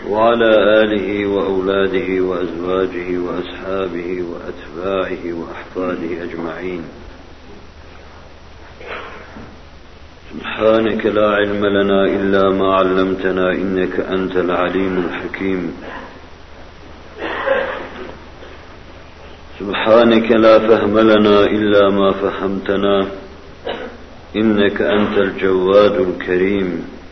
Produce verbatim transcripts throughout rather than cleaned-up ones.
وعلى آله وأولاده وأزواجه وأصحابه وأتباعه وأحفاده أجمعين. سبحانك لا علم لنا إلا ما علمتنا إنك أنت العليم الحكيم. سبحانك لا فهم لنا إلا ما فهمتنا إنك أنت الجواد الكريم.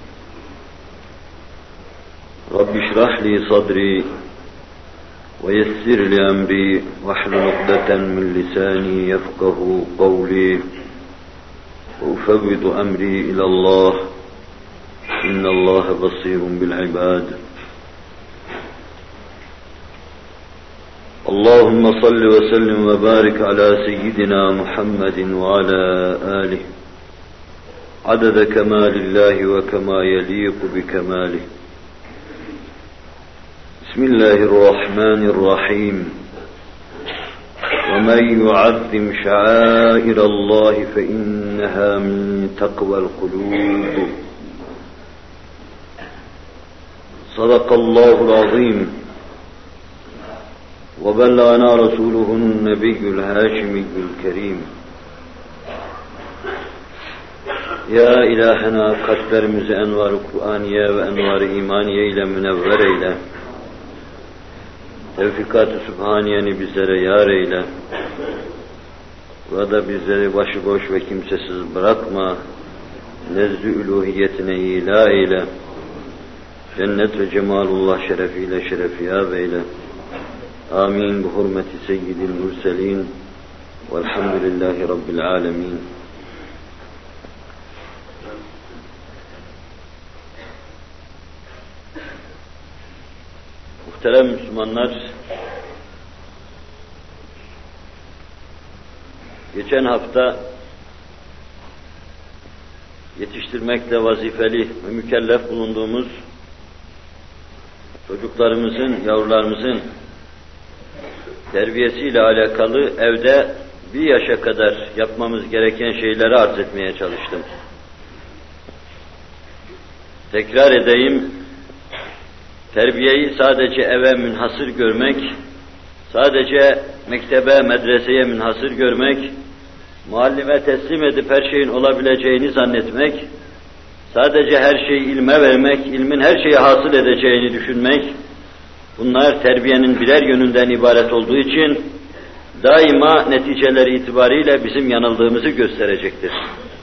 رب اشرح لي صدري ويسر لي أمري واحلل عقدة من لساني يفقه قولي وأفوض أمري إلى الله إن الله بصير بالعباد. اللهم صل وسلم وبارك على سيدنا محمد وعلى آله عدد كمال الله وكما يليق بكماله. بسم الله الرحمن الرحيم. ومن يعظم شعائر الله فإنها من تقوى القلوب. صدق الله العظيم. وبلغنا رسوله النبي الهاشمي الكريم. Ya ilahena kalplerimizi envar-ı Kur'aniye ve envar-ı imaniye ile münevver eyle. Tevfikat-ı Sübhaniyeni bizlere yar eyle. Burada bizleri başıboş ve kimsesiz bırakma. Nezd-i üluhiyetine ila eyle. Cennet ve cemalullah şerefiyle şerefiyab eyle. Amin. Bu hurmeti seyyidil murselin. Velhamdülillahi Rabbil alemin. Muhterem Müslümanlar, geçen hafta yetiştirmekle vazifeli ve mükellef bulunduğumuz çocuklarımızın, yavrularımızın terbiyesiyle alakalı evde bir yaşa kadar yapmamız gereken şeyleri arz etmeye çalıştım. Tekrar edeyim, terbiyeyi sadece eve münhasır görmek, sadece mektebe, medreseye münhasır görmek, muallime teslim edip her şeyin olabileceğini zannetmek, sadece her şeyi ilme vermek, ilmin her şeyi hasıl edeceğini düşünmek, bunlar terbiyenin birer yönünden ibaret olduğu için daima neticeleri itibariyle bizim yanıldığımızı gösterecektir.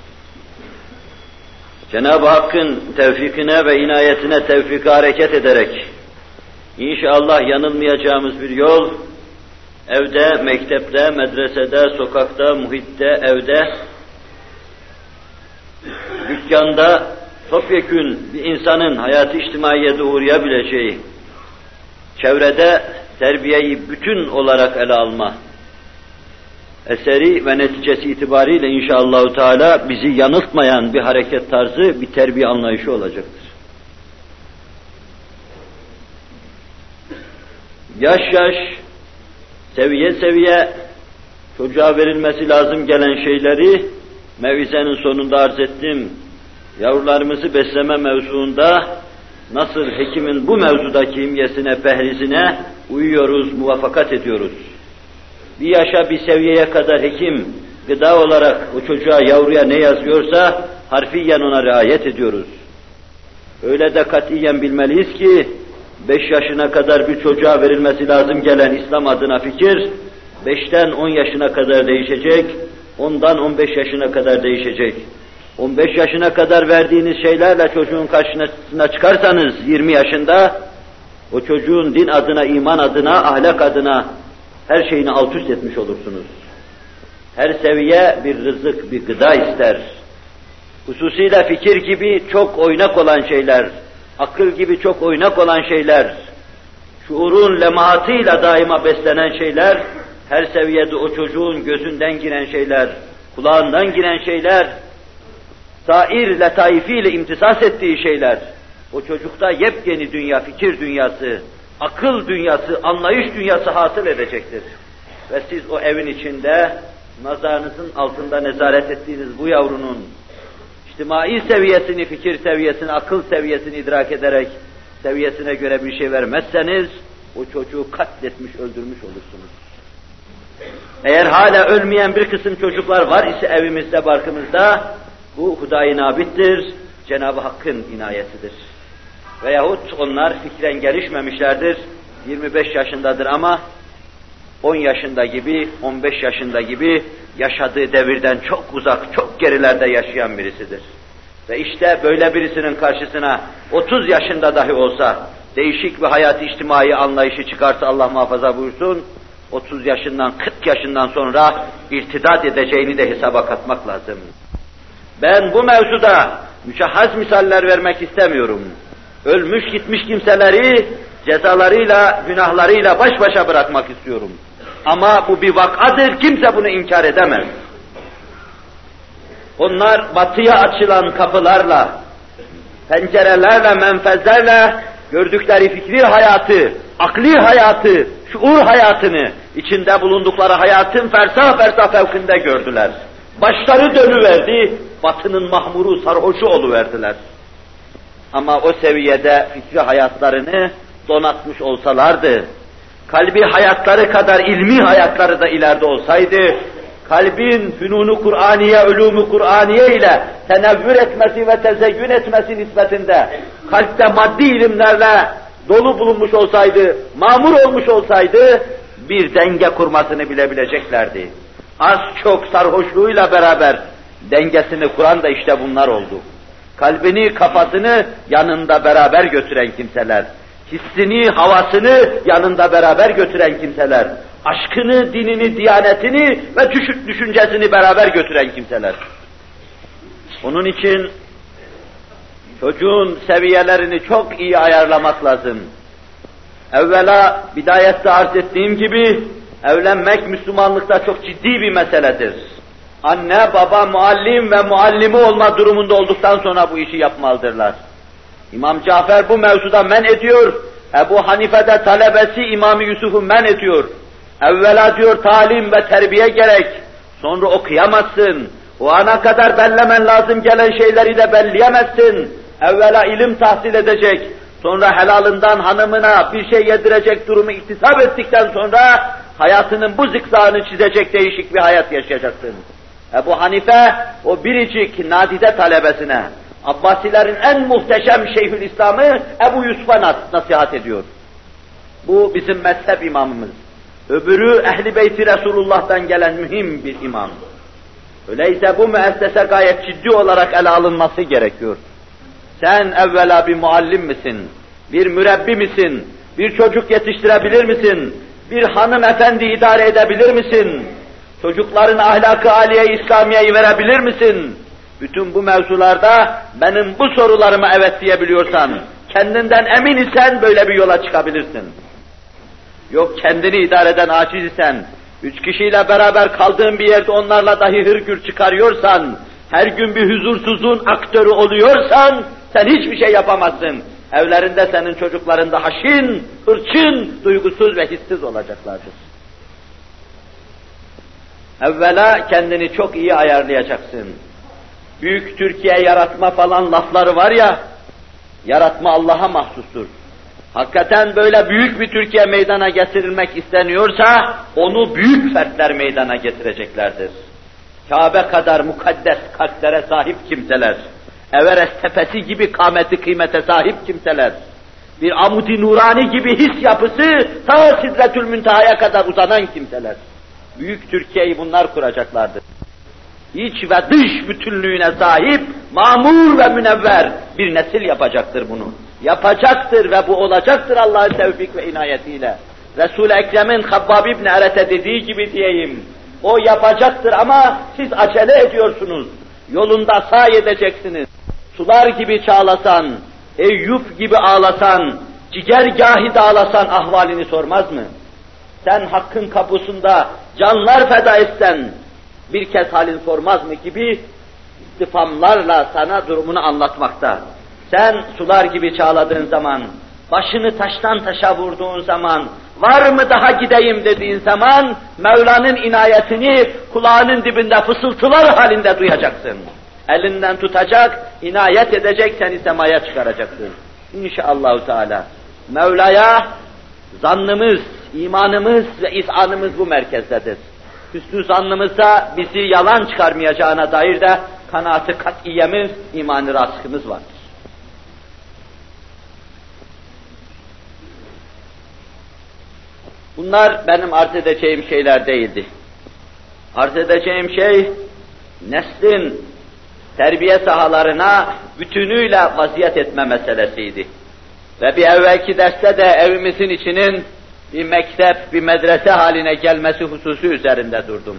Cenab-ı Hakk'ın tevfikine ve inayetine tevfika hareket ederek inşallah yanılmayacağımız bir yol, evde, mektepte, medresede, sokakta, muhitte, evde, dükkanda topyekün bir insanın hayatı içtimaiyede uğrayabileceği, çevrede terbiyeyi bütün olarak ele alma eseri ve neticesi itibariyle inşallahü teala bizi yanıltmayan bir hareket tarzı, bir terbiye anlayışı olacaktır. Yaş yaş, seviye seviye çocuğa verilmesi lazım gelen şeyleri mevizenin sonunda arz ettim. Yavrularımızı besleme mevzuunda nasıl hekimin bu mevzudaki imyesine, pehrizine uyuyoruz, muvaffakat ediyoruz. Bir yaşa, bir seviyeye kadar hekim gıda olarak o çocuğa, yavruya ne yazıyorsa harfiyen ona riayet ediyoruz. Öyle de katiyen bilmeliyiz ki beş yaşına kadar bir çocuğa verilmesi lazım gelen İslam adına fikir, beşten on yaşına kadar değişecek, ondan on beş yaşına kadar değişecek. on beş yaşına kadar verdiğiniz şeylerle çocuğun karşısına çıkarsanız yirmi yaşında, o çocuğun din adına, iman adına, ahlak adına her şeyini alt üst etmiş olursunuz. Her seviye bir rızık, bir gıda ister. Hususiyle fikir gibi çok oynak olan şeyler, akıl gibi çok oynak olan şeyler, şuurun lemahatıyla daima beslenen şeyler, her seviyede o çocuğun gözünden giren şeyler, kulağından giren şeyler, sair letaifiyle imtisas ettiği şeyler, o çocukta yepyeni dünya, fikir dünyası, akıl dünyası, anlayış dünyası hasıl edecektir. Ve siz o evin içinde, nazarınızın altında nezaret ettiğiniz bu yavrunun içtimai seviyesini, fikir seviyesini, akıl seviyesini idrak ederek seviyesine göre bir şey vermezseniz, o çocuğu katletmiş, öldürmüş olursunuz. Eğer hala ölmeyen bir kısım çocuklar var ise evimizde, barkımızda, bu Hudayi nabittir, Cenab-ı Hakk'ın inayetidir. Veyahut onlar fikren gelişmemişlerdir, yirmi beş yaşındadır ama on yaşında gibi, on beş yaşında gibi yaşadığı devirden çok uzak, çok gerilerde yaşayan birisidir. Ve işte böyle birisinin karşısına otuz yaşında dahi olsa değişik bir hayat içtimai anlayışı çıkarsa Allah muhafaza buyursun, otuz yaşından, kırk yaşından sonra irtidat edeceğini de hesaba katmak lazım. Ben bu mevzuda müşahhas misaller vermek istemiyorum. Ölmüş gitmiş kimseleri cezalarıyla, günahlarıyla baş başa bırakmak istiyorum. Ama bu bir vakadır, kimse bunu inkar edemez. Onlar batıya açılan kapılarla, pencerelerle, menfezlerle gördükleri fikri hayatı, akli hayatı, şuur hayatını, içinde bulundukları hayatın fersah fersah fevkinde gördüler. Başları dönüverdi, batının mahmuru, sarhoşu oluverdiler. Ama o seviyede fikri hayatlarını donatmış olsalardı, kalbi hayatları kadar ilmi hayatları da ileride olsaydı, kalbin fünunu Kur'aniye, ulûmu Kur'aniye ile tenevvür etmesi ve tezeyyün etmesi nispetinde, kalpte maddi ilimlerle dolu bulunmuş olsaydı, mamur olmuş olsaydı, bir denge kurmasını bilebileceklerdi. Az çok sarhoşluğuyla beraber dengesini kuran da işte bunlar oldu. Kalbini, kafasını yanında beraber götüren kimseler, hissini, havasını yanında beraber götüren kimseler, aşkını, dinini, diyanetini ve düşüncesini beraber götüren kimseler. Onun için çocuğun seviyelerini çok iyi ayarlamak lazım. Evvela bidayette arz ettiğim gibi evlenmek Müslümanlıkta çok ciddi bir meseledir. Anne, baba, muallim ve muallimi olma durumunda olduktan sonra bu işi yapmalıdırlar. İmam Cafer bu mevzuda men ediyor, Ebu Hanife de talebesi İmam Yusuf'u men ediyor. Evvela diyor talim ve terbiye gerek, sonra okuyamazsın. O ana kadar bellemen lazım gelen şeyleri de belleyemezsin. Evvela ilim tahsil edecek, sonra helalından hanımına bir şey yedirecek durumu iktisap ettikten sonra hayatının bu zikzağını çizecek değişik bir hayat yaşayacaksın. Ebu Hanife o biricik nadide talebesine, Abbasilerin en muhteşem Şeyhülislam'ı Ebu Yusuf'a nasihat ediyor. Bu bizim mezhep imamımız. Öbürü Ehl-i Beyt-i Resulullah'tan gelen mühim bir imam. Öyleyse bu müessese gayet ciddi olarak ele alınması gerekiyor. Sen evvela bir muallim misin? Bir mürebbi misin? Bir çocuk yetiştirebilir misin? Bir hanımefendi idare edebilir misin? Çocukların ahlakı âliye İslamiye'yi verebilir misin? Bütün bu mevzularda benim bu sorularıma evet diyebiliyorsan, kendinden emin isen böyle bir yola çıkabilirsin. Yok kendini idare eden aciz isen, üç kişiyle beraber kaldığın bir yerde onlarla dahi hırgür çıkarıyorsan, her gün bir huzursuzluğun aktörü oluyorsan, sen hiçbir şey yapamazsın. Evlerinde senin çocukların da haşin, hırçın, duygusuz ve hissiz olacaklardır. Evvela kendini çok iyi ayarlayacaksın. Büyük Türkiye yaratma falan lafları var ya, yaratma Allah'a mahsustur. Hakikaten böyle büyük bir Türkiye meydana getirilmek isteniyorsa, onu büyük fertler meydana getireceklerdir. Kabe kadar mukaddes kalplere sahip kimseler, Everest tepesi gibi kâmeti kıymete sahip kimseler, bir amud-i nurani gibi his yapısı ta Sidretül Münteha'ya kadar uzanan kimseler. Büyük Türkiye'yi bunlar kuracaklardır. İç ve dış bütünlüğüne sahip, mamur ve münevver bir nesil yapacaktır bunu. Yapacaktır ve bu olacaktır Allah'ın tevfik ve inayetiyle. Resul-i Ekrem'in Habbab İbn Eret'e dediği gibi diyeyim, o yapacaktır ama siz acele ediyorsunuz. Yolunda sahi edeceksiniz. Sular gibi çağlasan, Eyüp gibi ağlasan, cigergâhi dağlasan ahvalini sormaz mı? Sen hakkın kapısında canlar feda etsen, bir kez halin sormaz mı gibi istifamlarla sana durumunu anlatmakta. Sen sular gibi çağladığın zaman, başını taştan taşa vurduğun zaman, var mı daha gideyim dediğin zaman, Mevla'nın inayetini kulağının dibinde fısıltılar halinde duyacaksın. Elinden tutacak, inayet edecek, seni semaya çıkaracaksın. İnşallah Teala. Mevla'ya zannımız, imanımız ve izanımız bu merkezdedir. Hüsnü zannımızda bizi yalan çıkarmayacağına dair de kanaat-ı kat'iyemiz, iman-ı rasıhımız vardır. Bunlar benim arz edeceğim şeyler değildi. Arz edeceğim şey, neslin terbiye sahalarına bütünüyle vaziyet etme meselesiydi. Ve bir evvelki derste de evimizin içinin bir mektep, bir medrese haline gelmesi hususu üzerinde durdum.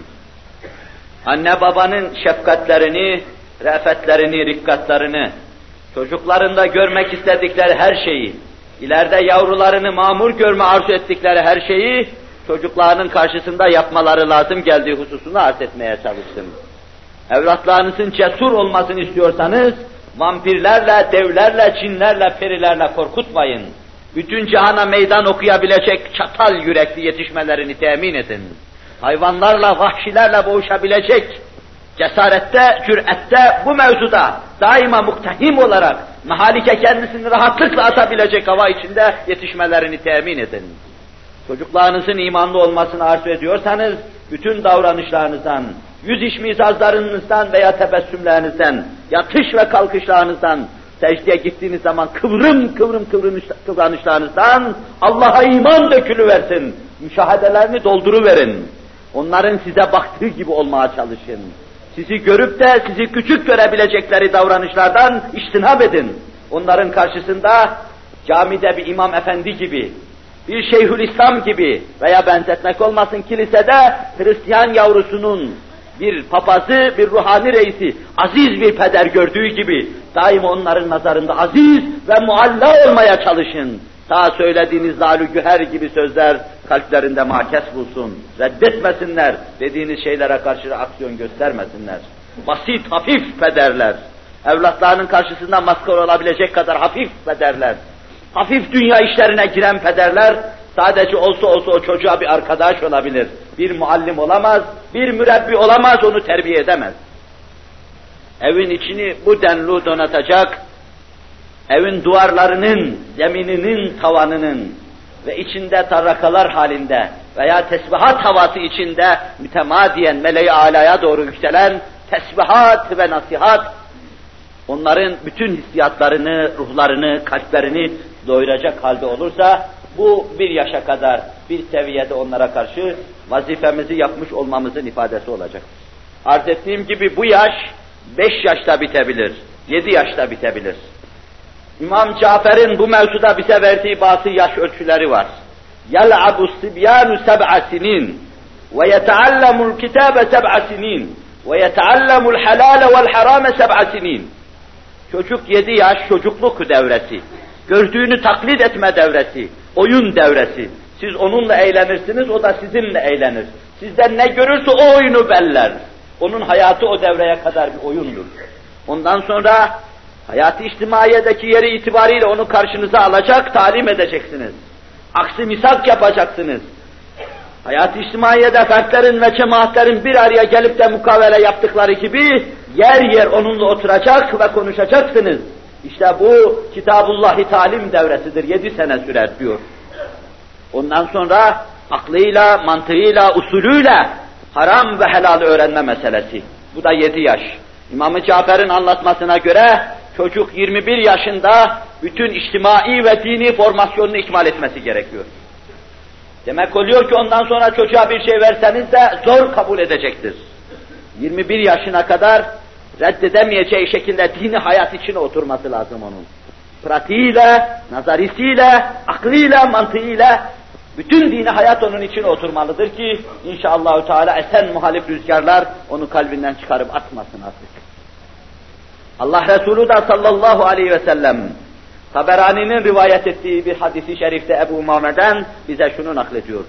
Anne babanın şefkatlerini, re'fetlerini, rikkatlerini, çocuklarında görmek istedikleri her şeyi, ileride yavrularını mamur görme arzu ettikleri her şeyi, çocuklarının karşısında yapmaları lazım geldiği hususunu arz etmeye çalıştım. Evlatlarınızın cesur olmasını istiyorsanız, vampirlerle, devlerle, cinlerle, perilerle korkutmayın. Bütün cihana meydan okuyabilecek çatal yürekli yetişmelerini temin edin. Hayvanlarla, vahşilerle boğuşabilecek cesarette, cürette, bu mevzuda daima muktehim olarak mahalike kendisini rahatlıkla atabilecek hava içinde yetişmelerini temin edin. Çocuklarınızın imanlı olmasını arzu ediyorsanız, bütün davranışlarınızdan, yüz iş mizazlarınızdan veya tebessümlerinizden, yatış ve kalkışlarınızdan, secdeye gittiğiniz zaman kıvrım kıvrım kıvranışlarınızdan Allah'a iman dökülüversin. Müşahedelerini dolduruverin. Onların size baktığı gibi olmaya çalışın. Sizi görüp de sizi küçük görebilecekleri davranışlardan içtinab edin. Onların karşısında camide bir imam efendi gibi, bir şeyhülislam gibi veya benzetmek olmasın kilisede Hristiyan yavrusunun bir papazı, bir ruhani reisi, aziz bir peder gördüğü gibi daima onların nazarında aziz ve mualla olmaya çalışın. Ta söylediğiniz lalü güher gibi sözler kalplerinde mahkes bulsun. Reddetmesinler, dediğiniz şeylere karşı aksiyon göstermesinler. Basit, hafif pederler. Evlatlarının karşısında maskar olabilecek kadar hafif pederler. Hafif dünya işlerine giren pederler, sadece olsa olsa o çocuğa bir arkadaş olabilir. Bir muallim olamaz, bir mürebbi olamaz, onu terbiye edemez. Evin içini bu denli donatacak, evin duvarlarının, zemininin, tavanının ve içinde tarrakalar halinde veya tesbihat havası içinde mütemadiyen meleği alaya doğru yükselen tesbihat ve nasihat, onların bütün hissiyatlarını, ruhlarını, kalplerini doyuracak halde olursa, bu bir yaşa kadar bir seviyede onlara karşı vazifemizi yapmış olmamızın ifadesi olacak. Arz ettiğim gibi bu yaş beş yaşta bitebilir, yedi yaşta bitebilir. İmam Cafer'in bu mevzuda bize verdiği bazı yaş ölçüleri var. يَلْعَبُ الصِّبْيَانُ سَبْعَ سِنِينَ وَيَتَعَلَّمُ الْكِتَابَ سَبْعَ سِنِينَ وَيَتَعَلَّمُ الْحَلَالَ وَالْحَرَامَ سَبْعَ سِنِينَ. Çocuk yedi yaş çocukluk devresi, gördüğünü taklit etme devresi, oyun devresi. Siz onunla eğlenirsiniz, o da sizinle eğlenir. Sizden ne görürse o oyunu beller. Onun hayatı o devreye kadar bir oyundur. Ondan sonra hayat-ı içtimaiyedeki yeri itibariyle onu karşınıza alacak, talim edeceksiniz. Aksi misak yapacaksınız. Hayat-ı içtimaiyede fertlerin ve cemaatlerin bir araya gelip de mukavele yaptıkları gibi yer yer onunla oturacak ve konuşacaksınız. İşte bu Kitabullah'ı talim devresidir, yedi sene sürer diyor. Ondan sonra aklıyla, mantığıyla, usulüyle haram ve helal öğrenme meselesi. Bu da yedi yaş. İmam-ı Cafer'in anlatmasına göre çocuk yirmi bir yaşında bütün içtimai ve dini formasyonunu ikmal etmesi gerekiyor. Demek oluyor ki ondan sonra çocuğa bir şey verseniz de zor kabul edecektir. yirmi bir yaşına kadar reddedemeyeceği şekilde dini hayat içine oturması lazım onun. Pratiğiyle, nazarisiyle, aklıyla, mantığıyla bütün dini hayat onun içine oturmalıdır ki inşallahü teala esen muhalif rüzgarlar onu kalbinden çıkarıp atmasın artık. Allah Resulü da sallallahu aleyhi ve sellem Taberani'nin rivayet ettiği bir hadisi şerifte Ebu Umame'den bize şunu naklediyor.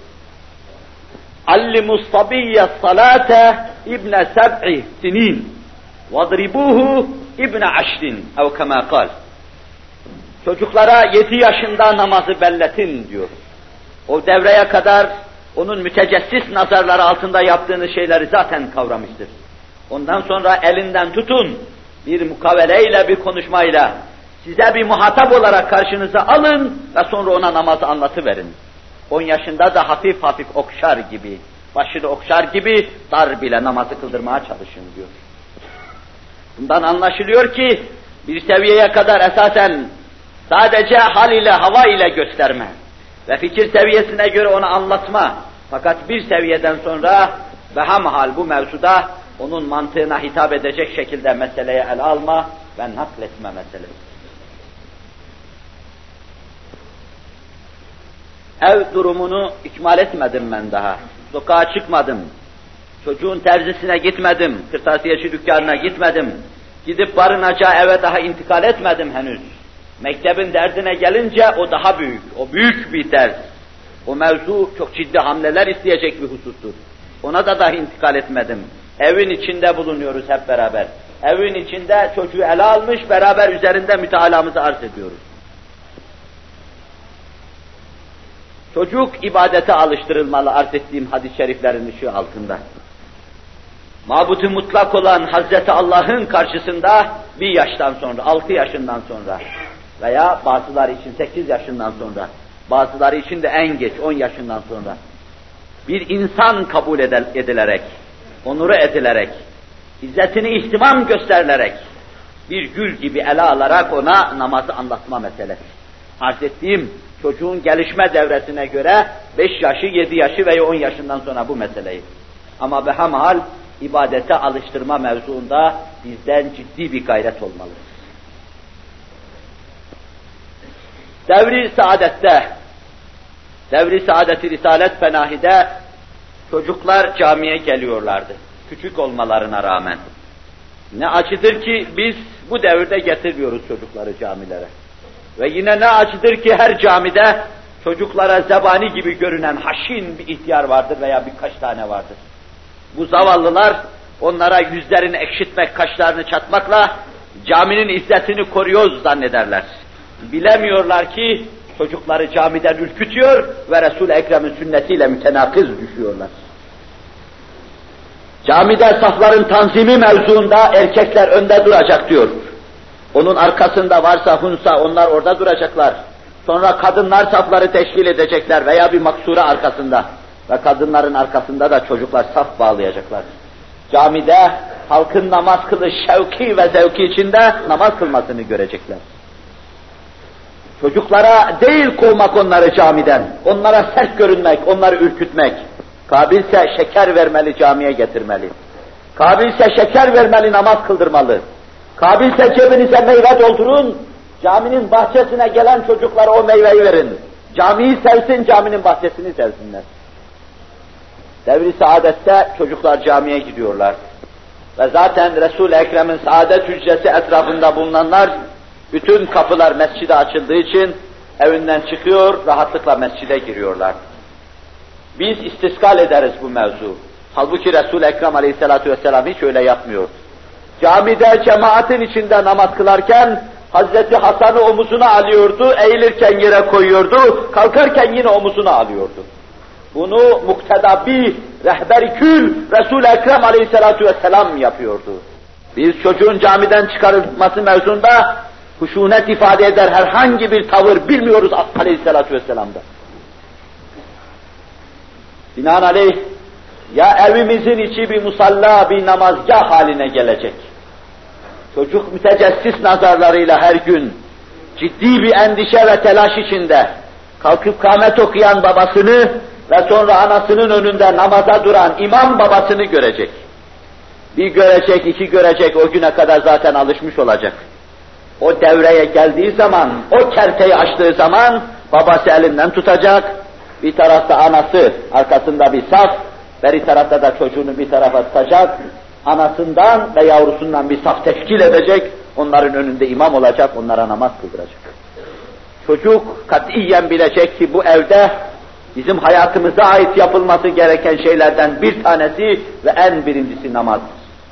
Allimus sabiyye salate ibne seb'i sinin vadribuhu ibne aşrin ev kema kal. Çocuklara yedi yaşında namazı belletin diyor. O devreye kadar onun mütecessis nazarları altında yaptığınız şeyleri zaten kavramıştır. Ondan sonra elinden tutun, bir mukaveleyle, bir konuşmayla size bir muhatap olarak karşınıza alın ve sonra ona namazı anlatıverin. on yaşında da hafif hafif okşar gibi, başını okşar gibi dar bile namazı kıldırmaya çalışın diyor. Bundan anlaşılıyor ki bir seviyeye kadar esasen sadece hal ile hava ile gösterme ve fikir seviyesine göre onu anlatma. Fakat bir seviyeden sonra behamhal bu mevzuda onun mantığına hitap edecek şekilde meseleye ele alma ve nakletme meselesi. Ev durumunu ikmal etmedim ben daha. Sokağa çıkmadım. Çocuğun terzisine gitmedim. Kırtasiyeci dükkanına gitmedim. Gidip barınacağı eve daha intikal etmedim henüz. Mektebin derdine gelince o daha büyük. O büyük bir ders. O mevzu çok ciddi hamleler isteyecek bir husustur. Ona da daha intikal etmedim. Evin içinde bulunuyoruz hep beraber. Evin içinde çocuğu ele almış, beraber üzerinde mütealamızı arz ediyoruz. Çocuk ibadete alıştırılmalı arz ettiğim hadis-i şeriflerin ışığı altında. Mabud-u mutlak olan Hazreti Allah'ın karşısında bir yaştan sonra, altı yaşından sonra veya bazıları için sekiz yaşından sonra, bazıları için de en geç on yaşından sonra bir insan kabul edilerek, onuru edilerek, izzetini ihtimam gösterilerek, bir gül gibi ele alarak ona namazı anlatma meselesi. Arz ettiğim çocuğun gelişme devresine göre beş yaşı, yedi yaşı veya on yaşından sonra bu meseleyi. Ama behamhal ibadete alıştırma mevzuunda bizden ciddi bir gayret olmalı. Devri saadette, devri saadeti Risalet Fenahi'de çocuklar camiye geliyorlardı. Küçük olmalarına rağmen. Ne acıdır ki biz bu devirde getirmiyoruz çocukları camilere. Ve yine ne acıdır ki her camide çocuklara zebani gibi görünen haşin bir ihtiyar vardır veya birkaç tane vardır. Bu zavallılar onlara yüzlerini ekşitmek, kaşlarını çatmakla caminin izzetini koruyoruz zannederler. Bilemiyorlar ki çocukları camiden ürkütüyor ve Resul-i Ekrem'in sünnetiyle mütenakız düşüyorlar. Camide safların tanzimi mevzuunda erkekler önde duracak diyor. Onun arkasında varsa hunsa onlar orada duracaklar. Sonra kadınlar safları teşkil edecekler veya bir maksura arkasında. Ve kadınların arkasında da çocuklar saf bağlayacaklar. Camide halkın namaz kılış şevki ve zevki içinde namaz kılmasını görecekler. Çocuklara değil kovmak onları camiden, onlara sert görünmek, onları ürkütmek. Kabilse şeker vermeli, camiye getirmeli. Kabilse şeker vermeli, namaz kıldırmalı. Kabilse cebinize meyve doldurun, caminin bahçesine gelen çocuklara o meyveyi verin. Camiyi sevsin, caminin bahçesini sevsinler. Devri saadette çocuklar camiye gidiyorlar. Ve zaten Resul-i Ekrem'in saadet hücresi etrafında bulunanlar, bütün kapılar mescide açıldığı için evinden çıkıyor, rahatlıkla mescide giriyorlar. Biz istiskal ederiz bu mevzu. Halbuki Resul-i Ekrem aleyhissalatu vesselam hiç öyle yapmıyor. Camide cemaatin içinde namaz kılarken Hazreti Hasan'ı omuzuna alıyordu, eğilirken yere koyuyordu, kalkarken yine omuzuna alıyordu. Bunu muktedabi, rehber-i kül Resul-i Ekrem aleyhissalatu vesselam yapıyordu. Biz çocuğun camiden çıkarılması mevzunda huşunet ifade eder herhangi bir tavır bilmiyoruz aleyhissalatu vesselam'da. Binaenaleyh ya evimizin içi bir musalla, bir namazgah haline gelecek. Çocuk mütecessis nazarlarıyla her gün ciddi bir endişe ve telaş içinde kalkıp kâmet okuyan babasını ve sonra anasının önünde namaza duran imam babasını görecek. Bir görecek, iki görecek, o güne kadar zaten alışmış olacak. O devreye geldiği zaman, o kerteyi açtığı zaman babası elinden tutacak, bir tarafta anası, arkasında bir saf, beri tarafta da çocuğunu bir tarafa tutacak, anasından ve yavrusundan bir saf teşkil edecek, onların önünde imam olacak, onlara namaz kıldıracak. Çocuk katiyen bilecek ki bu evde bizim hayatımıza ait yapılması gereken şeylerden bir tanesi ve en birincisi namazdır.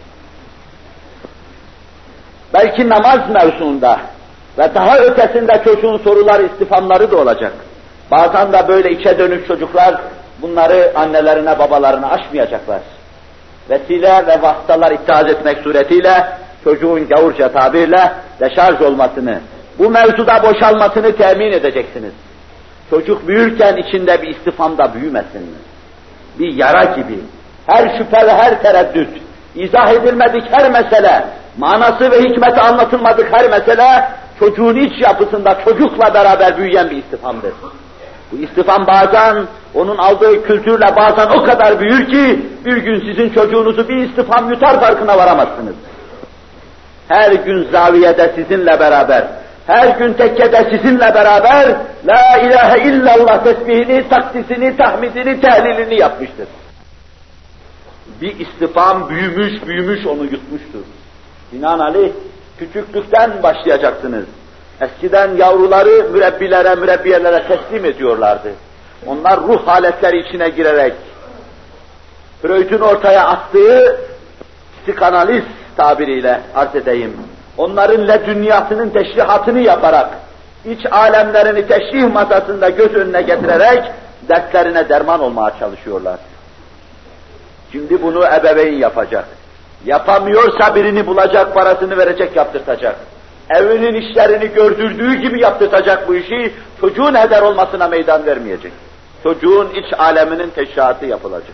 Belki namaz mevzuunda ve daha ötesinde çocuğun soruları, istifamları da olacak. Bazen de böyle içe dönük çocuklar bunları annelerine, babalarına aşmayacaklar. Vesile ve vasıtalar ittihaz etmek suretiyle çocuğun gavurca tabirle deşarj olmasını, Bu mevzuda boşalmasını temin edeceksiniz. Çocuk büyürken içinde bir istifamda büyümesin. Bir yara gibi. Her şüphe ve her tereddüt, izah edilmedik her mesele, manası ve hikmeti anlatılmadık her mesele, çocuğun iç yapısında çocukla beraber büyüyen bir istifamdır. Bu istifam bazen onun aldığı kültürle bazen o kadar büyür ki bir gün sizin çocuğunuzu bir istifam yutar farkına varamazsınız. Her gün zaviyede sizinle beraber, her gün tekkede sizinle beraber La ilahe illallah tesbihini, takdisini, tahmidini, tehlilini yapmıştır. Bir istifam büyümüş büyümüş onu yutmuştur. Binaenaleyh küçüklükten başlayacaksınız. Eskiden yavruları mürebbilere, mürebbiyelere teslim ediyorlardı. Onlar ruh haletleri içine girerek, Freud'un ortaya attığı psikanaliz tabiriyle arz edeyim, onların ledünyasının teşrihatını yaparak, iç alemlerini teşrih masasında göz önüne getirerek, dertlerine derman olmaya çalışıyorlar. Şimdi bunu ebeveyn yapacak. Yapamıyorsa birini bulacak, parasını verecek, yaptırtacak. Evinin işlerini gördürdüğü gibi yaptırtacak bu işi, çocuğun heder olmasına meydan vermeyecek. Çocuğun iç aleminin teşrihatı yapılacak.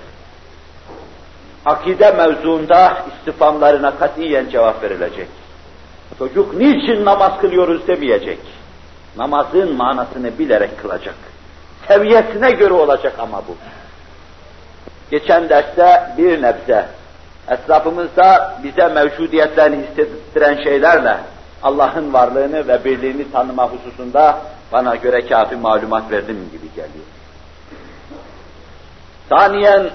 Akide mevzuunda istifamlarına katiyen cevap verilecek. Çocuk niçin namaz kılıyoruz demeyecek. Namazın manasını bilerek kılacak. Seviyesine göre olacak ama bu. Geçen derste bir nebze, etrafımızda bize mevcudiyetlerini hissettiren şeylerle Allah'ın varlığını ve birliğini tanıma hususunda bana göre kafi malumat verdim gibi geliyor. Saniyen,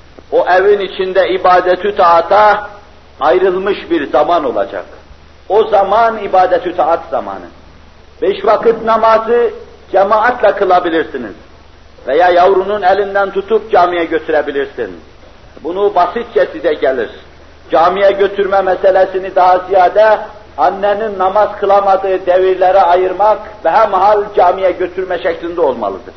o evin içinde ibadetü taata ayrılmış bir zaman olacak. O zaman ibadetü taat zamanı. Beş vakit namazı cemaatle kılabilirsiniz. Veya yavrunun elinden tutup camiye götürebilirsin. Bunu basitçe size gelir. Camiye götürme meselesini daha ziyade annenin namaz kılamadığı devirlere ayırmak ve hemhal camiye götürme şeklinde olmalıdır.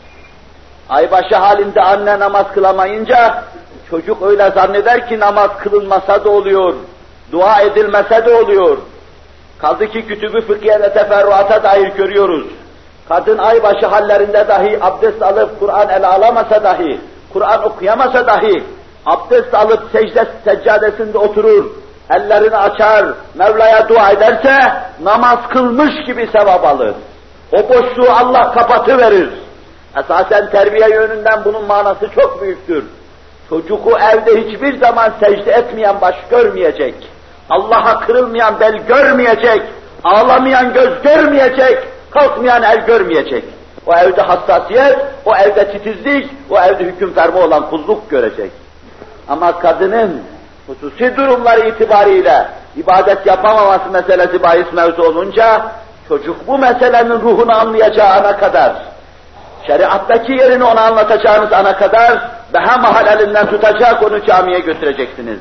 Aybaşı halinde anne namaz kılamayınca çocuk öyle zanneder ki namaz kılınmasa da oluyor, dua edilmese de oluyor. Kaldı ki kütüb-ü fıkhiye ve teferruata dair görüyoruz. Kadın aybaşı hallerinde dahi abdest alıp Kur'an ele alamasa dahi, Kur'an okuyamasa dahi, abdest alıp secde seccadesinde oturur, ellerini açar, Mevla'ya dua ederse, namaz kılmış gibi sevap alır. O boşluğu Allah kapatıverir. Esasen terbiye yönünden bunun manası çok büyüktür. Çocuğu evde hiçbir zaman secde etmeyen baş görmeyecek, Allah'a kırılmayan bel görmeyecek, ağlamayan göz görmeyecek, kalkmayan el görmeyecek. O evde hassasiyet, o evde titizlik, o evde hüküm ferma olan kulluk görecek. Ama kadının hususi durumları itibariyle ibadet yapamaması meselesi bahis mevzu olunca, çocuk bu meselenin ruhunu anlayacağı ana kadar, şeriattaki yerini ona anlatacağınız ana kadar, behemahal elinden tutacak, onu camiye götüreceksiniz.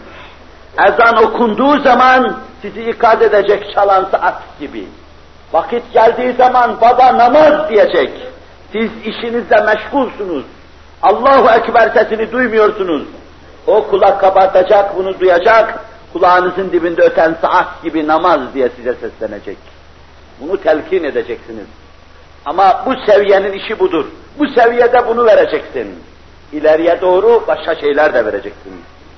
Ezan okunduğu zaman sizi ikaz edecek çalan saat gibi. Vakit geldiği zaman baba namaz diyecek. Siz işinizle meşgulsunuz. Allahu Ekber sesini duymuyorsunuz. O kulak kabartacak, bunu duyacak, kulağınızın dibinde öten saat gibi namaz diye size seslenecek. Bunu telkin edeceksiniz. Ama bu seviyenin işi budur. Bu seviyede bunu vereceksin. İleriye doğru başka şeyler de vereceksin.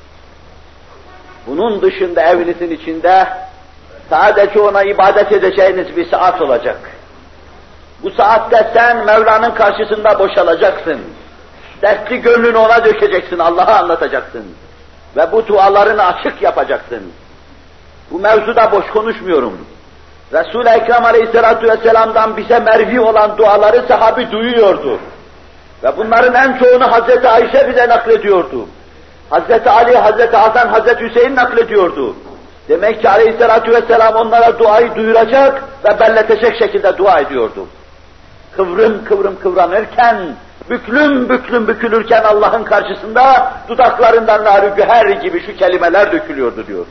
Bunun dışında evinizin içinde sadece ona ibadet edeceğiniz bir saat olacak. Bu saatte sen Mevla'nın karşısında boşalacaksın. Dertli gönlünü ona dökeceksin, Allah'a anlatacaksın. Ve bu dualarını açık yapacaksın. Bu mevzuda boş konuşmuyorum. Resul-i Ekrem Aleyhisselatü Vesselam'dan bize mervi olan duaları sahabi duyuyordu. Ve bunların en çoğunu Hazreti Ayşe bize naklediyordu. Hazreti Ali, Hazreti Hasan, Hazreti Hüseyin naklediyordu. Demek ki Aleyhisselatü Vesselam onlara duayı duyuracak ve belletecek şekilde dua ediyordu. Kıvrım kıvrım kıvranırken, büklüm büklüm bükülürken Allah'ın karşısında dudaklarından nar-ı güher gibi şu kelimeler dökülüyordu diyor.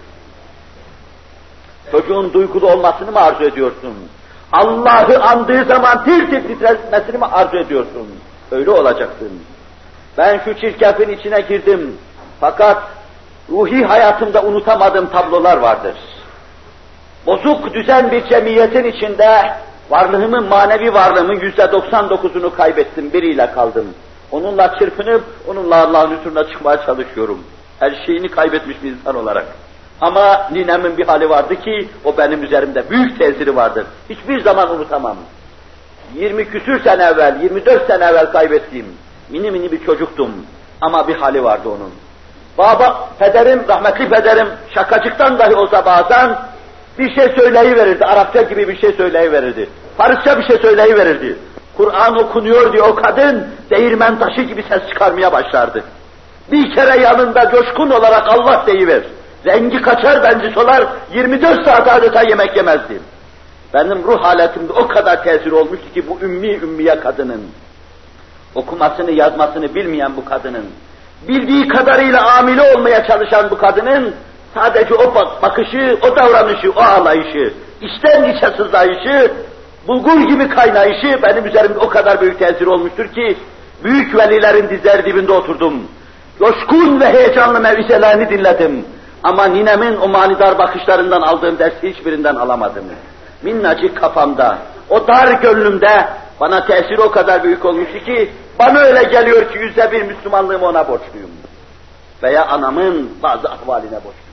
Çocuğun duygulu olmasını mı arzu ediyorsun? Allah'ı andığı zaman tir tir titretmesini mi arzu ediyorsun? Öyle olacaksın. Ben şu çirkefin içine girdim. Fakat ruhi hayatımda unutamadığım tablolar vardır. Bozuk düzen bir cemiyetin içinde Varlığımın, manevi varlığımın yüzde doksan dokuzunu kaybettim, biriyle kaldım. Onunla çırpınıp, onunla Allah'ın huzuruna çıkmaya çalışıyorum. Her şeyini kaybetmiş bir insan olarak. Ama ninemin bir hali vardı ki, o benim üzerimde büyük tesiri vardır. Hiçbir zaman unutamam. yirmi küsür sene evvel, yirmi dört sene evvel kaybettiğim, mini mini bir çocuktum. Ama bir hali vardı onun. Baba, pederim, rahmetli pederim, şakacıktan dahi olsa bazen bir şey söyleyiverirdi, Arapça gibi bir şey söyleyiverirdi. Farsça bir şey söyleyiverirdi. Kur'an okunuyor diye o kadın, değirmen taşı gibi ses çıkarmaya başlardı. Bir kere yanında coşkun olarak Allah deyiver. Rengi kaçar, benci solar, yirmi dört saat adeta yemek yemezdi. Benim ruh haletimde o kadar tesir olmuştu ki bu ümmi ümmiye kadının, okumasını yazmasını bilmeyen bu kadının, bildiği kadarıyla amile olmaya çalışan bu kadının, sadece o bakışı, o davranışı, o ağlayışı, içten içe sızlayışı, bulgur gibi kaynayışı benim üzerimde o kadar büyük tesir olmuştur ki, büyük velilerin dizleri dibinde oturdum. Coşkun ve heyecanlı mevizelerini dinledim. Ama ninemin o manidar bakışlarından aldığım dersi hiçbirinden alamadım. Minnacık kafamda, o dar gönlümde bana tesiri o kadar büyük olmuştu ki, bana öyle geliyor ki yüzde bir Müslümanlığımı ona borçluyum. Veya anamın bazı ahvaline borçluyum.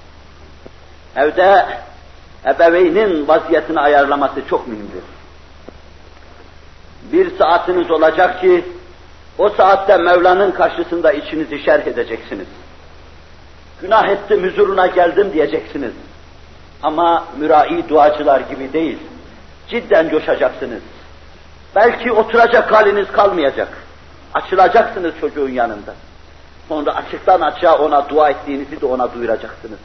Evde ebeveynin vaziyetini ayarlaması çok mühimdir. Bir saatiniz olacak ki, o saatte Mevla'nın karşısında içinizi şerh edeceksiniz. Günah ettim, huzuruna geldim diyeceksiniz. Ama mürai duacılar gibi değil, cidden coşacaksınız. Belki oturacak haliniz kalmayacak. Açılacaksınız çocuğun yanında. Sonra açıktan açığa ona dua ettiğinizi de ona duyuracaksınız.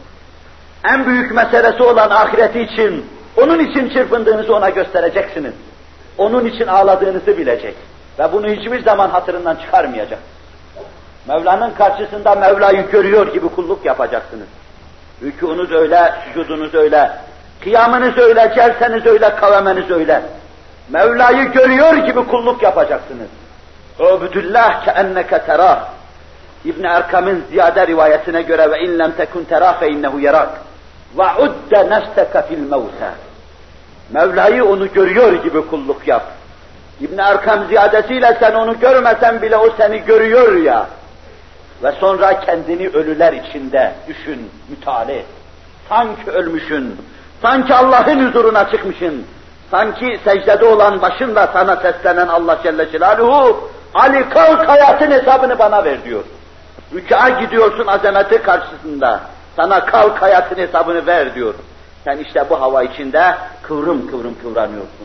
En büyük meselesi olan ahireti için, onun için çırpındığınızı ona göstereceksiniz. Onun için ağladığınızı bilecek. Ve bunu hiçbir zaman hatırından çıkarmayacak. Mevla'nın karşısında Mevla'yı görüyor gibi kulluk yapacaksınız. Rükûnuz öyle, sücudunuz öyle, kıyamınız öyle, celseniz öyle, kavemeniz öyle. Mevla'yı görüyor gibi kulluk yapacaksınız. Ubudullah keenneke terah. İbn Erkam'ın ziyade rivayetine göre ve in lem tekun terah fe innehu yarak. Ve udde nefseke fil mevte. Mevla'yı onu görüyor gibi kulluk yap. İbn Erkam ziyadesiyle sen onu görmesen bile o seni görüyor ya. Ve sonra kendini ölüler içinde düşün, müteala et. Sanki ölmüşsün, sanki Allah'ın huzuruna çıkmışsın, sanki secdede olan başınla sana seslenen Allah Celle Celaluhu, Ali kalk hayatın hesabını bana ver diyor. Rükûa gidiyorsun azameti karşısında, sana kalk hayatın hesabını ver diyor. Sen işte bu hava içinde kıvrım kıvrım kıvranıyorsun.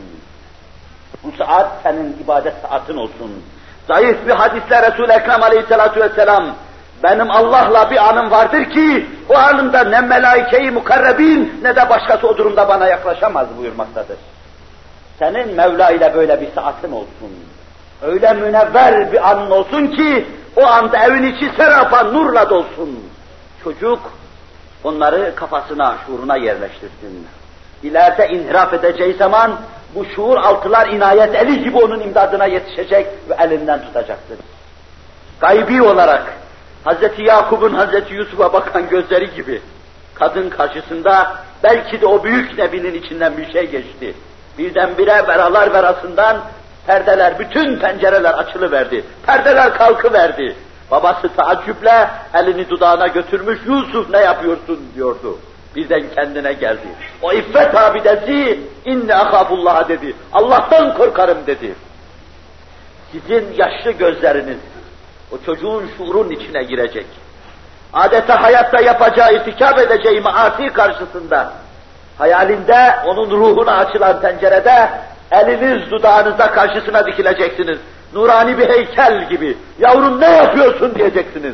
Bu saat senin ibadet saatin olsun. Zayıf bir hadisle Resul-i Ekrem Aleyhisselatü Vesselam, benim Allah'la bir anım vardır ki, o anımda ne melaike-i mukarrebin ne de başkası o durumda bana yaklaşamaz buyurmaktadır. Senin Mevla ile böyle bir saatin olsun. Öyle münevver bir anın olsun ki, o anda evin içi serapan nurla dolsun. Çocuk, onları kafasına, şuuruna yerleştirsin. İleride inhiraf edeceği zaman, bu şuur altılar inayet eli gibi onun imdadına yetişecek ve elinden tutacaktır. Gaybi olarak, Hazreti Yakub'un Hazreti Yusuf'a bakan gözleri gibi, kadın karşısında belki de o büyük nebinin içinden bir şey geçti. Birdenbire veralar verasından perdeler, bütün pencereler açılıverdi. Perdeler kalkıverdi. Babası taaccüple elini dudağına götürmüş, Yusuf ne yapıyorsun diyordu. Birden kendine geldi. O iffet abidesi, inne ahabullah'a dedi. Allah'tan korkarım dedi. Sizin yaşlı gözleriniz, o çocuğun şuurun içine girecek. Adeta hayatta yapacağı, irtikap edeceği maasi karşısında, hayalinde onun ruhuna açılan pencerede, eliniz dudağınıza karşısına dikileceksiniz. Nurani bir heykel gibi, yavrum ne yapıyorsun diyeceksiniz.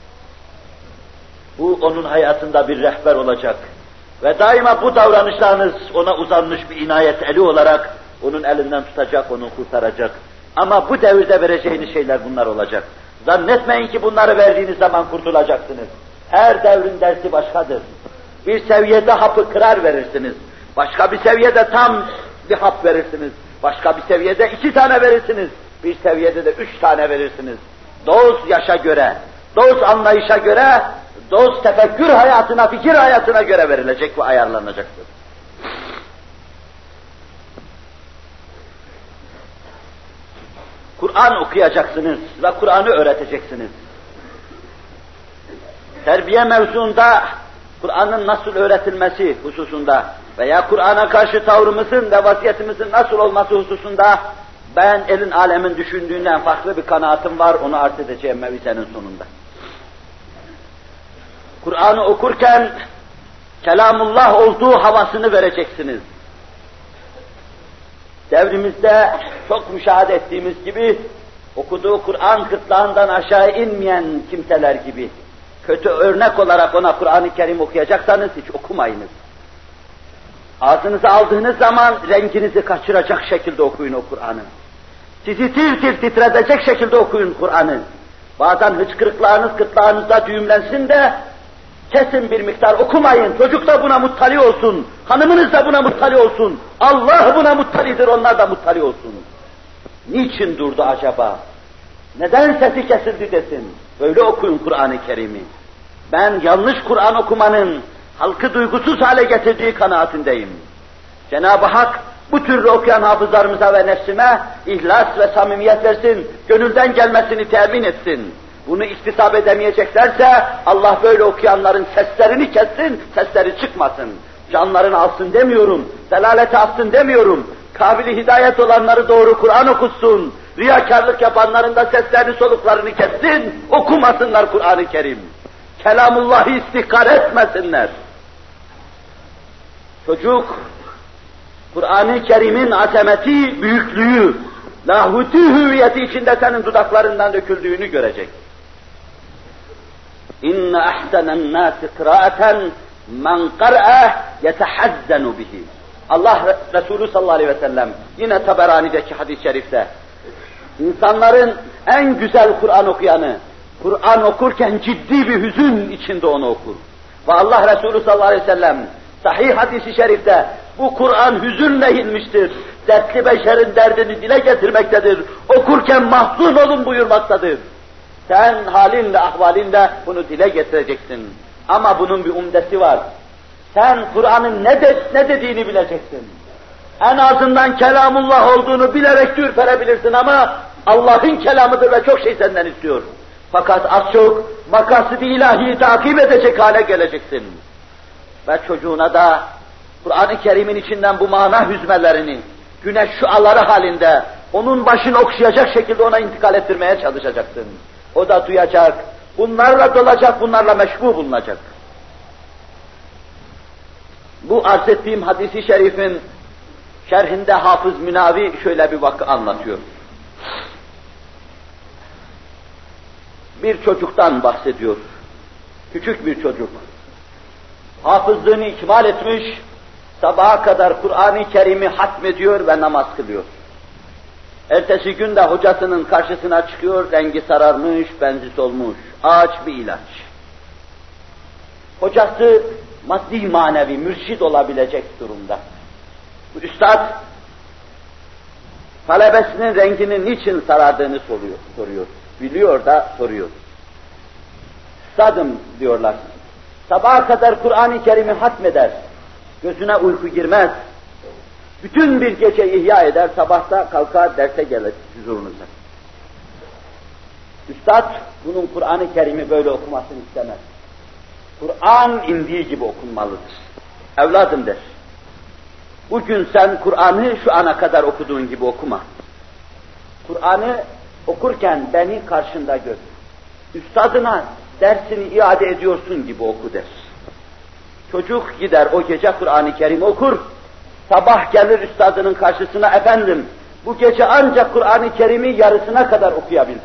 Bu onun hayatında bir rehber olacak. Ve daima bu davranışlarınız ona uzanmış bir inayet eli olarak onun elinden tutacak, onu kurtaracak. Ama bu devirde vereceğiniz şeyler bunlar olacak. Zannetmeyin ki bunları verdiğiniz zaman kurtulacaksınız. Her devrin dersi başkadır. Bir seviyede hapı kırar verirsiniz. Başka bir seviyede tam bir hap verirsiniz. Başka bir seviyede iki tane verirsiniz. Bir seviyede de üç tane verirsiniz. Doz yaşa göre, doz anlayışa göre, doz tefekkür hayatına, fikir hayatına göre verilecek ve ayarlanacaktır. Kur'an okuyacaksınız ve Kur'an'ı öğreteceksiniz. Terbiye mevzuunda, Kur'an'ın nasıl öğretilmesi hususunda veya Kur'an'a karşı tavrımızın ve vaziyetimizin nasıl olması hususunda ben elin alemin düşündüğünden farklı bir kanaatim var, onu arz edeceğim mevizenin sonunda. Kur'an'ı okurken kelamullah olduğu havasını vereceksiniz. Devrimizde çok müşahede ettiğimiz gibi okuduğu Kur'an kıtlağından aşağı inmeyen kimseler gibi kötü örnek olarak ona Kur'an-ı Kerim okuyacaksanız hiç okumayınız. Ağzınıza aldığınız zaman renginizi kaçıracak şekilde okuyun o Kur'an'ı. Sizi tir tir titretecek şekilde okuyun Kur'an'ı. Bazen hıçkırıklarınız gırtlağınızda düğümlensin de kesin bir miktar okumayın. Çocuk da buna muttali olsun. Hanımınız da buna muttali olsun. Allah buna muttalidir, onlar da muttali olsun. Niçin durdu acaba? Neden sesi kesildi desin. Böyle okuyun Kur'an-ı Kerim'i. Ben yanlış Kur'an okumanın halkı duygusuz hale getirdiği kanaatindeyim. Cenab-ı Hak bu türlü okuyan hafızlarımıza ve nefsime ihlas ve samimiyet versin, gönülden gelmesini temin etsin. Bunu iktisap edemeyeceklerse Allah böyle okuyanların seslerini kessin, sesleri çıkmasın. Canlarını alsın demiyorum, delalete alsın demiyorum. Kabili hidayet olanları doğru Kur'an okutsun. Riyakarlık yapanların da seslerini soluklarını kessin, okumasınlar Kur'an-ı Kerim. Kelamullah'ı istihkar etmesinler. Çocuk, Kur'an-ı Kerim'in azameti, büyüklüğü, lahuti hüviyeti içinde senin dudaklarından döküldüğünü görecek. İnne ahsenen nâsi kıraaten men qara'e yetehazzenu bihi. Allah Resulü sallallahu aleyhi ve sellem yine Taberani'deki hadis-i şerifte insanların en güzel Kur'an okuyanı, Kur'an okurken ciddi bir hüzün içinde onu okur. Ve Allah Resulü sallallahu aleyhi ve sellem sahih hadis-i şerifte bu Kur'an hüzünle inmiştir. Dertli beşerin derdini dile getirmektedir. Okurken mahzun olun buyurmaktadır. Sen halinle, ahvalinle bunu dile getireceksin. Ama bunun bir umdesi var. Sen Kur'an'ın ne, de, ne dediğini bileceksin. En azından kelamullah olduğunu bilerek ürperebilirsin ama Allah'ın kelamıdır ve çok şey senden istiyor. Fakat az çok makasıd-ı ilahiyi takip edecek hale geleceksin. Ve çocuğuna da Kur'an-ı Kerim'in içinden bu mana hüzmelerini, güneş şuaları halinde onun başını okşayacak şekilde ona intikal ettirmeye çalışacaksın. O da duyacak, bunlarla dolacak, bunlarla meşgul bulunacak. Bu arz ettiğim hadis-i şerifin şerhinde Hafız Münavi şöyle bir vakı anlatıyor. Bir çocuktan bahsediyor. Küçük bir çocuk. Hafızlığını ikmal etmiş, sabaha kadar Kur'an-ı Kerim'i hatmediyor ve namaz kılıyor. Ertesi gün de hocasının karşısına çıkıyor, rengi sararmış, benzi solmuş. Ağaç bir ilaç. Hocası maddi manevi mürşid olabilecek durumda. Bu üstad talebesinin renginin niçin sarardığını soruyor, soruyor. Biliyor da soruyor. Üstadım diyorlar. Sabaha kadar Kur'an-ı Kerim'i hatmeder. Gözüne uyku girmez. Bütün bir gece ihya eder, sabahta kalkar derse gelir huzurunuza. Üstad bunun Kur'an-ı Kerim'i böyle okumasını istemez. Kur'an indiği gibi okunmalıdır. Evladım der. Bugün sen Kur'an'ı şu ana kadar okuduğun gibi okuma. Kur'an'ı okurken beni karşında gör. Üstadına dersini iade ediyorsun gibi oku der. Çocuk gider o gece Kur'an-ı Kerim okur. Sabah gelir üstadının karşısına, efendim bu gece ancak Kur'an-ı Kerim'i yarısına kadar okuyabildim.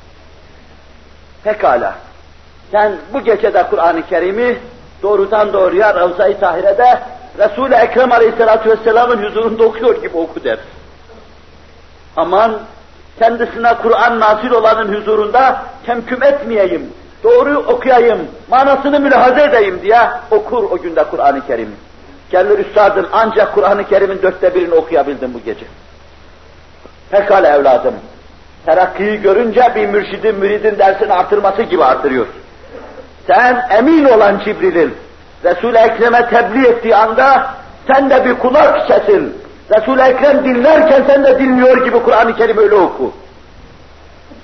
Pekala. Sen bu gecede Kur'an-ı Kerim'i doğrudan doğruya Ravza-i Tahire'de Resul-i Ekrem Aleyhisselatü Vesselam'ın huzurunda okuyor gibi oku der. Aman kendisine Kur'an nazil olanın huzurunda kemküm etmeyeyim, doğru okuyayım, manasını mülahaza edeyim diye okur o günde Kur'an-ı Kerim'i. Gelir üstadım ancak Kur'an-ı Kerim'in dörtte birini okuyabildim bu gece. Pekala evladım. Terakkiyi görünce bir mürşidin, müridin dersini artırması gibi artırıyor. Sen emin olan Cibril'in Resul-i Ekrem'e tebliğ ettiği anda sen de bir kulak kesin. Resul-i Ekrem dinlerken sen de dinliyor gibi Kur'an-ı Kerim öyle oku.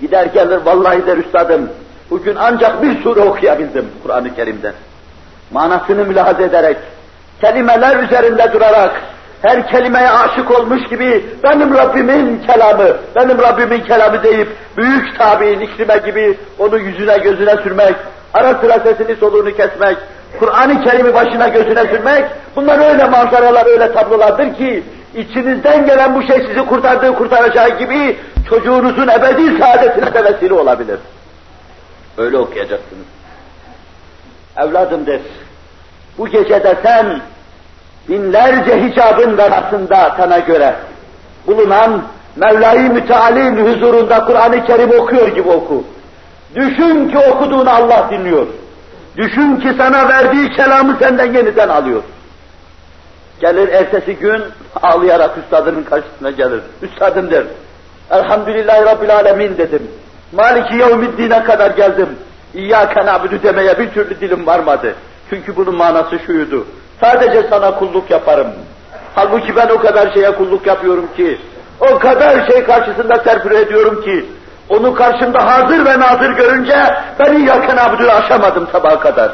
Gider gelir, vallahi der üstadım, bugün ancak bir sure okuyabildim Kur'an-ı Kerim'den. Manasını mülahaza ederek, kelimeler üzerinde durarak, her kelimeye aşık olmuş gibi, benim Rabbimin kelamı, benim Rabbimin kelamı deyip, büyük tabi'in İkrime gibi onu yüzüne gözüne sürmek, ara sıra sesini soluğunu kesmek, Kur'an-ı Kerim'i başına gözüne sürmek, bunlar öyle manzaralar, öyle tablolardır ki, içinizden gelen bu şey sizi kurtardığı, kurtaracağı gibi, çocuğunuzun ebedi saadetine de vesile olabilir. Öyle okuyacaksınız. Evladım der, bu gecede sen, binlerce hicabın arasında sana göre bulunan Mevla-i Müteal'in huzurunda Kur'an-ı Kerim okuyor gibi oku. Düşün ki okuduğunu Allah dinliyor. Düşün ki sana verdiği kelamı senden yeniden alıyor. Gelir ertesi gün ağlayarak üstadının karşısına gelir. Üstadım der, elhamdülillahi Rabbil Alemin dedim. Maliki yevmiddin'e kadar geldim. İyyâke na'budu demeye bir türlü dilim varmadı. Çünkü bunun manası şuydu. Sadece sana kulluk yaparım. Halbuki ben o kadar şeye kulluk yapıyorum ki, o kadar şey karşısında serpüre ediyorum ki, onu karşımda hazır ve nazır görünce ben İyyâke na'budu'yu aşamadım sabaha kadar.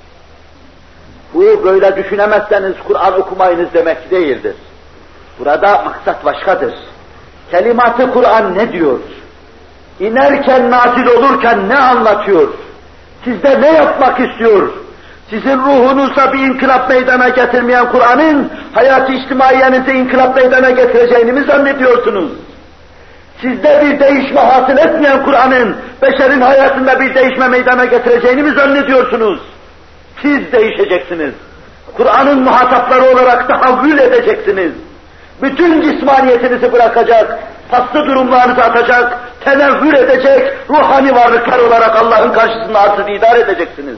Bu böyle düşünemezseniz Kur'an okumayınız demek değildir. Burada maksat başkadır. Kelimat-ı Kur'an ne diyor? İnerken, nazil olurken ne anlatıyor? Sizde ne yapmak istiyor? Sizin ruhunuza bir inkılap meydana getirmeyen Kur'an'ın hayat-ı içtimaiyenize inkılap meydana getireceğini mi zannediyorsunuz? Sizde bir değişme hasıl etmeyen Kur'an'ın beşerin hayatında bir değişme meydana getireceğini mi zannediyorsunuz? Siz değişeceksiniz. Kur'an'ın muhatapları olarak tahavvül edeceksiniz. Bütün cismaniyetinizi bırakacak, paslı durumlarınızı atacak, tenevvür edecek, ruhani varlıklar olarak Allah'ın karşısında arzı idare edeceksiniz.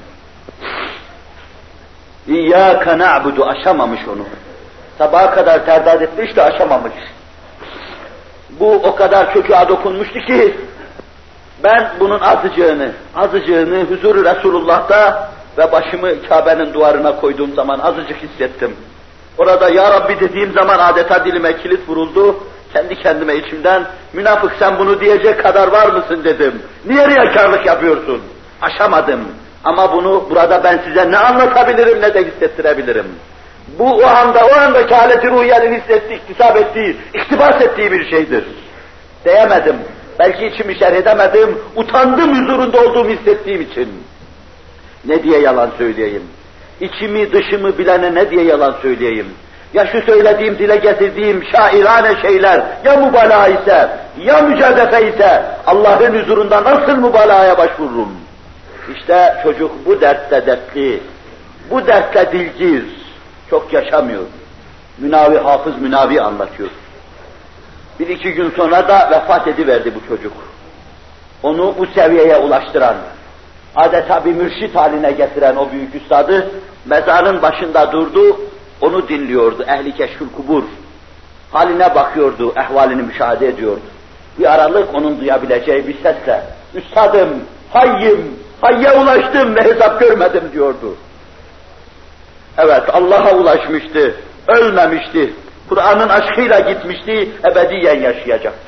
İyyâke na'budu aşamamış onu. Sabaha kadar terdat etmiş de aşamamış. Bu o kadar çocuğa dokunmuştu ki, ben bunun azıcığını, azıcığını huzur-u Resulullah'ta ve başımı Kabe'nin duvarına koyduğum zaman azıcık hissettim. Orada Ya Rabbi dediğim zaman adeta dilime kilit vuruldu. Kendi kendime içimden, münafık sen bunu diyecek kadar var mısın dedim. Niye riyakarlık yapıyorsun? Aşamadım. Ama bunu burada ben size ne anlatabilirim ne de hissettirebilirim. Bu o anda, o andaki haleti ruhiyenin hissettiği, iktisap ettiği, iktibas ettiği bir şeydir. Diyemedim. Belki içimi şerh edemedim, utandım huzurunda olduğumu hissettiğim için. Ne diye yalan söyleyeyim? İçimi dışımı bilene ne diye yalan söyleyeyim? Ya şu söylediğim, dile getirdiğim şairane şeyler ya mübalağa ise, ya mücadefe ise Allah'ın huzurunda nasıl mübalağaya başvururum? İşte çocuk bu dertte dertli, bu dertte dilgiz, çok yaşamıyor. Münavi, Hafız Münavi anlatıyor. Bir iki gün sonra da vefat ediverdi bu çocuk. Onu bu seviyeye ulaştıran, adeta bir mürşit haline getiren o büyük üstadı, mezarın başında durdu, onu dinliyordu, ehli keşfül kubur. Haline bakıyordu, ehvalini müşahede ediyordu. Bir aralık onun duyabileceği bir sesle, üstadım, hayyim, hayye ulaştım ve hesap görmedim diyordu. Evet, Allah'a ulaşmıştı, ölmemişti, Kur'an'ın aşkıyla gitmişti, ebediyen yaşayacaktı.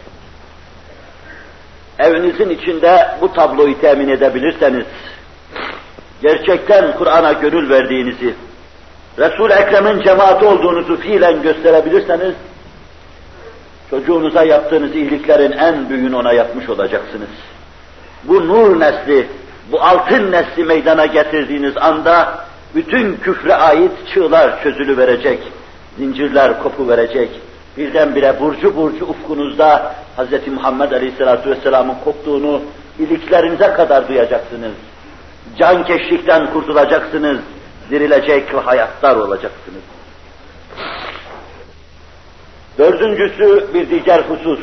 Evinizin içinde bu tabloyu temin edebilirseniz, gerçekten Kur'an'a gönül verdiğinizi, Resul-i Ekrem'in cemaati olduğunuzu fiilen gösterebilirseniz, çocuğunuza yaptığınız iyiliklerin en büyüğünü ona yapmış olacaksınız. Bu nur nesli, bu altın nesli meydana getirdiğiniz anda, bütün küfre ait çığlar çözülüverecek, zincirler kopuverecek, birdenbire burcu burcu ufkunuzda Hz. Muhammed Aleyhisselatü Vesselam'ın koktuğunu iliklerinize kadar duyacaksınız. Can keşlikten kurtulacaksınız, dirilecek ve hayatlar olacaksınız. Dördüncüsü bir diğer husus.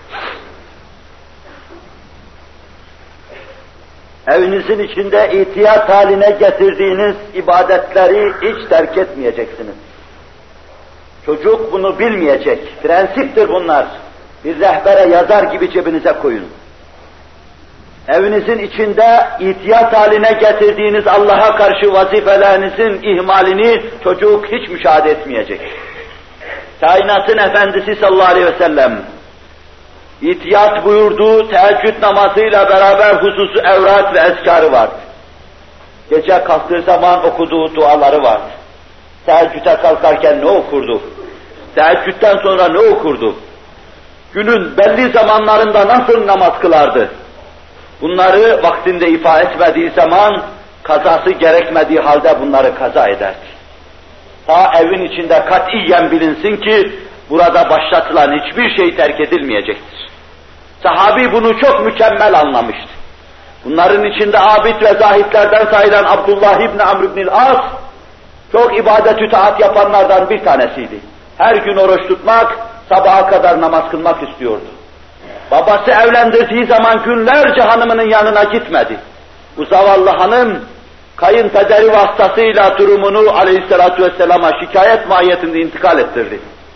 Evinizin içinde ihtiyat haline getirdiğiniz ibadetleri hiç terk etmeyeceksiniz. Çocuk bunu bilmeyecek. Prensiptir bunlar. Bir rehbere yazar gibi cebinize koyun. Evinizin içinde ihtiyat haline getirdiğiniz Allah'a karşı vazifelerinizin ihmalini çocuk hiç müşahede etmeyecek. Kainatın Efendisi sallallahu aleyhi ve sellem İhtiyat buyurduğu teheccüd namazıyla beraber hususu evrat ve ezkarı var. Gece kalktığı zaman okuduğu duaları var. Teheccüde kalkarken ne okurdu? Teheccüden sonra ne okurdu? Günün belli zamanlarında nasıl namaz kılardı? Bunları vaktinde ifa etmediği zaman, kazası gerekmediği halde bunları kaza ederdi. Ta evin içinde katiyen bilinsin ki, burada başlatılan hiçbir şey terk edilmeyecektir. Sahabi bunu çok mükemmel anlamıştı. Bunların içinde abid ve zahitlerden sayılan Abdullah İbni Amr İbni As, çok ibadet-ü taat yapanlardan bir tanesiydi. Her gün oruç tutmak, sabaha kadar namaz kılmak istiyordu. Babası evlendirdiği zaman günlerce hanımının yanına gitmedi. Bu zavallı hanım, kayınpederi vasıtasıyla durumunu aleyhissalatu vesselama şikayet mahiyetinde intikal ettirdi.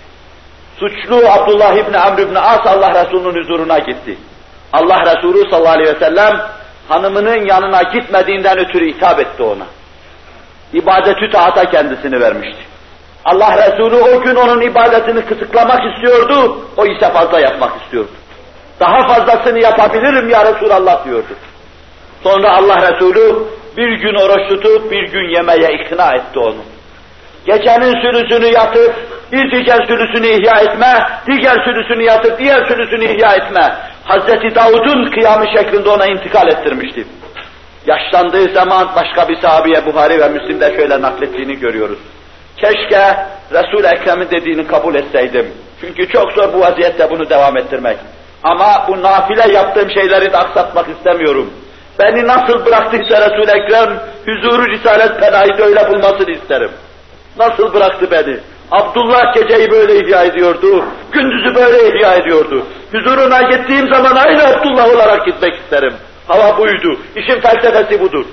Suçlu Abdullah İbni Amr İbni As Allah Resulü'nün huzuruna gitti. Allah Resulü sallallahu aleyhi ve sellem hanımının yanına gitmediğinden ötürü hitap etti ona. İbadet-ü taata kendisini vermişti. Allah Resulü o gün onun ibadetini kısıtlamak istiyordu, o ise fazla yapmak istiyordu. Daha fazlasını yapabilirim ya Resulallah diyordu. Sonra Allah Resulü bir gün oruç tutup bir gün yemeye ikna etti onu. Gecenin sürüsünü yatıp bir diğer sürüsünü ihya etme, diğer sürüsünü yatıp diğer sürüsünü ihya etme. Hazreti Davud'un kıyamı şeklinde ona intikal ettirmişti. Yaşlandığı zaman başka bir sahabeye Buhari ve Müslim'de şöyle naklettiğini görüyoruz. Keşke Resul-i Ekrem'in dediğini kabul etseydim. Çünkü çok zor bu vaziyette bunu devam ettirmek. Ama bu nafile yaptığım şeyleri de aksatmak istemiyorum. Beni nasıl bıraktıysa Resul-i Ekrem, huzuru Risalet Penay'ı öyle bulmasını isterim. Nasıl bıraktı beni? Abdullah geceyi böyle ihya ediyordu, gündüzü böyle ihya ediyordu. Huzuruna gittiğim zaman aynı Abdullah olarak gitmek isterim. Hava buydu, işin felsefesi budur.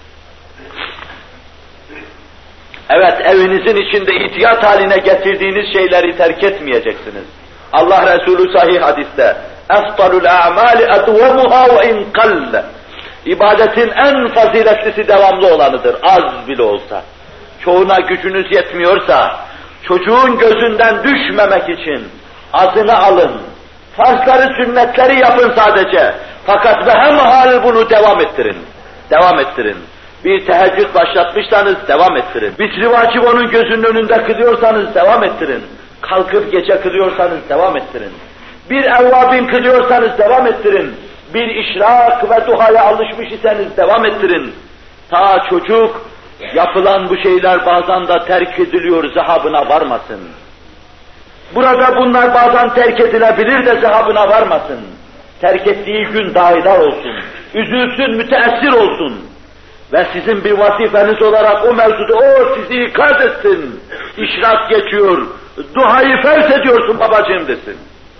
Evet, evinizin içinde ihtiyat haline getirdiğiniz şeyleri terk etmeyeceksiniz. Allah Resulü sahih hadiste, اَفْطَلُ الْاَعْمَالِ اَدْوَمُهَا وَاِنْ قَلَّ İbadetin en faziletlisi devamlı olanıdır, az bile olsa. Çoğuna gücünüz yetmiyorsa, çocuğun gözünden düşmemek için azını alın, farzları, sünnetleri yapın sadece. Fakat behemhal bunu devam ettirin, devam ettirin. Bir teheccüd başlatmışsanız devam ettirin. Vitri vacip onun gözünün önünde kılıyorsanız devam ettirin. Kalkıp gece kılıyorsanız devam ettirin. Bir evvabin kılıyorsanız devam ettirin. Bir işrak ve duhaya alışmış iseniz devam ettirin. Ta çocuk yapılan bu şeyler bazen de terk ediliyor zehabına varmasın. Burada bunlar bazen terk edilebilir de zehabına varmasın. Terk ettiği gün daidar olsun. Üzülsün, müteessir olsun. Ve sizin bir vazifeniz olarak o mevzuda o sizi ikaz etsin. İşrak geçiyor, duhayı fers ediyorsun babacığım desin.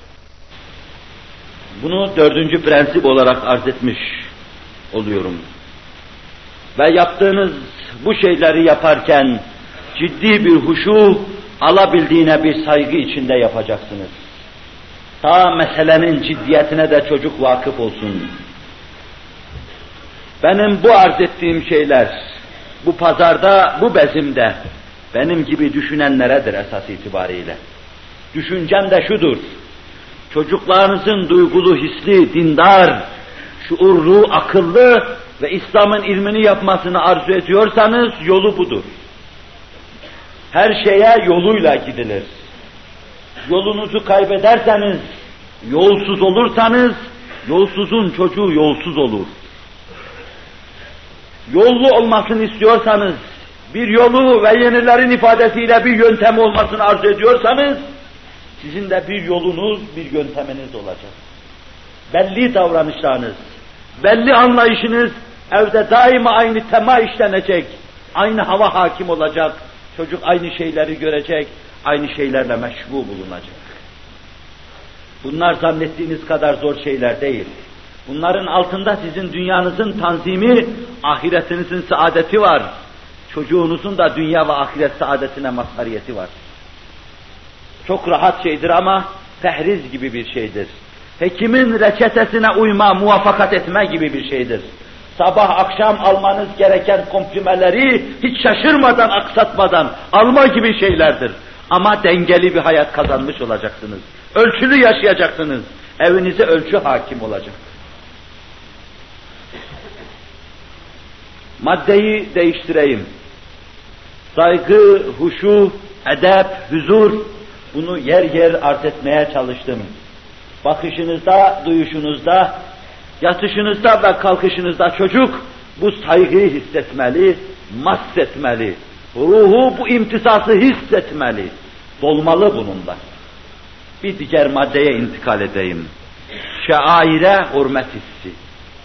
Bunu dördüncü prensip olarak arz etmiş oluyorum. Ve yaptığınız bu şeyleri yaparken ciddi bir huşu, alabildiğine bir saygı içinde yapacaksınız. Ta meselenin ciddiyetine de çocuk vakıf olsun. Benim bu arz ettiğim şeyler, bu pazarda, bu bezimde, benim gibi düşünenleredir esas itibariyle. Düşüncem de şudur, çocuklarınızın duygulu, hisli, dindar, şuurlu, akıllı ve İslam'ın ilmini yapmasını arzu ediyorsanız yolu budur. Her şeye yoluyla gidilir. Yolunuzu kaybederseniz, yolsuz olursanız, yolsuzun çocuğu yolsuz olur. Yollu olmasını istiyorsanız, bir yolu ve yenilerin ifadesiyle bir yöntem olmasını arzu ediyorsanız, sizin de bir yolunuz, bir yönteminiz olacak. Belli davranışlarınız, belli anlayışınız, evde daima aynı tema işlenecek, aynı hava hakim olacak, çocuk aynı şeyleri görecek, aynı şeylerle meşgul bulunacak. Bunlar zannettiğiniz kadar zor şeyler değil. Bunların altında sizin dünyanızın tanzimi, ahiretinizin saadeti var. Çocuğunuzun da dünya ve ahiret saadetine mazhariyeti var. Çok rahat şeydir ama fehriz gibi bir şeydir. Hekimin reçetesine uyma, muvaffakat etme gibi bir şeydir. Sabah akşam almanız gereken komprimeleri hiç şaşırmadan, aksatmadan alma gibi şeylerdir. Ama dengeli bir hayat kazanmış olacaksınız. Ölçülü yaşayacaksınız. Evinize ölçü hakim olacak. Maddeyi değiştireyim. Saygı, huşu, edep, huzur, bunu yer yer arz etmeye çalıştım. Bakışınızda, duyuşunuzda, yatışınızda ve kalkışınızda çocuk bu saygıyı hissetmeli, mahsetmeli. Ruhu bu imtisası hissetmeli. Dolmalı bununla. Bir diğer maddeye intikal edeyim. Şaire hürmet hissi.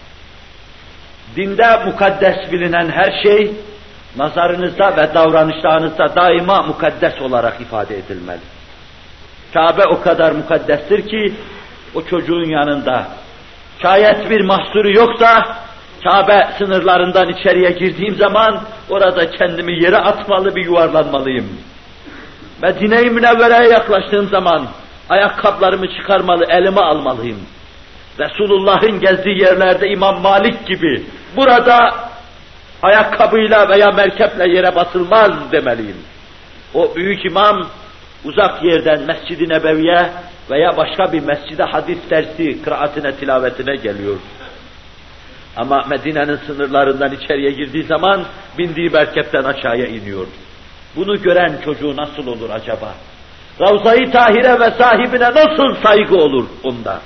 Dinde mukaddes bilinen her şey, nazarınızda ve davranışlarınızda daima mukaddes olarak ifade edilmeli. Kabe o kadar mukaddestir ki, o çocuğun yanında, şayet bir mahsuru yoksa, Kabe sınırlarından içeriye girdiğim zaman, orada kendimi yere atmalı, bir yuvarlanmalıyım. Medine-i Münevvere'ye yaklaştığım zaman, ayakkabılarımı çıkarmalı, elime almalıyım. Resulullah'ın gezdiği yerlerde İmam Malik gibi, burada ayakkabıyla veya merkeple yere basılmaz demeliyim. O büyük imam, uzak yerden Mescid-i Nebevi'ye veya başka bir mescide hadis dersi, kıraatine, tilavetine geliyor. Ama Medine'nin sınırlarından içeriye girdiği zaman, bindiği merkepten aşağıya iniyor. Bunu gören çocuğu nasıl olur acaba? Ravza-i Tahire ve sahibine nasıl saygı olur onda?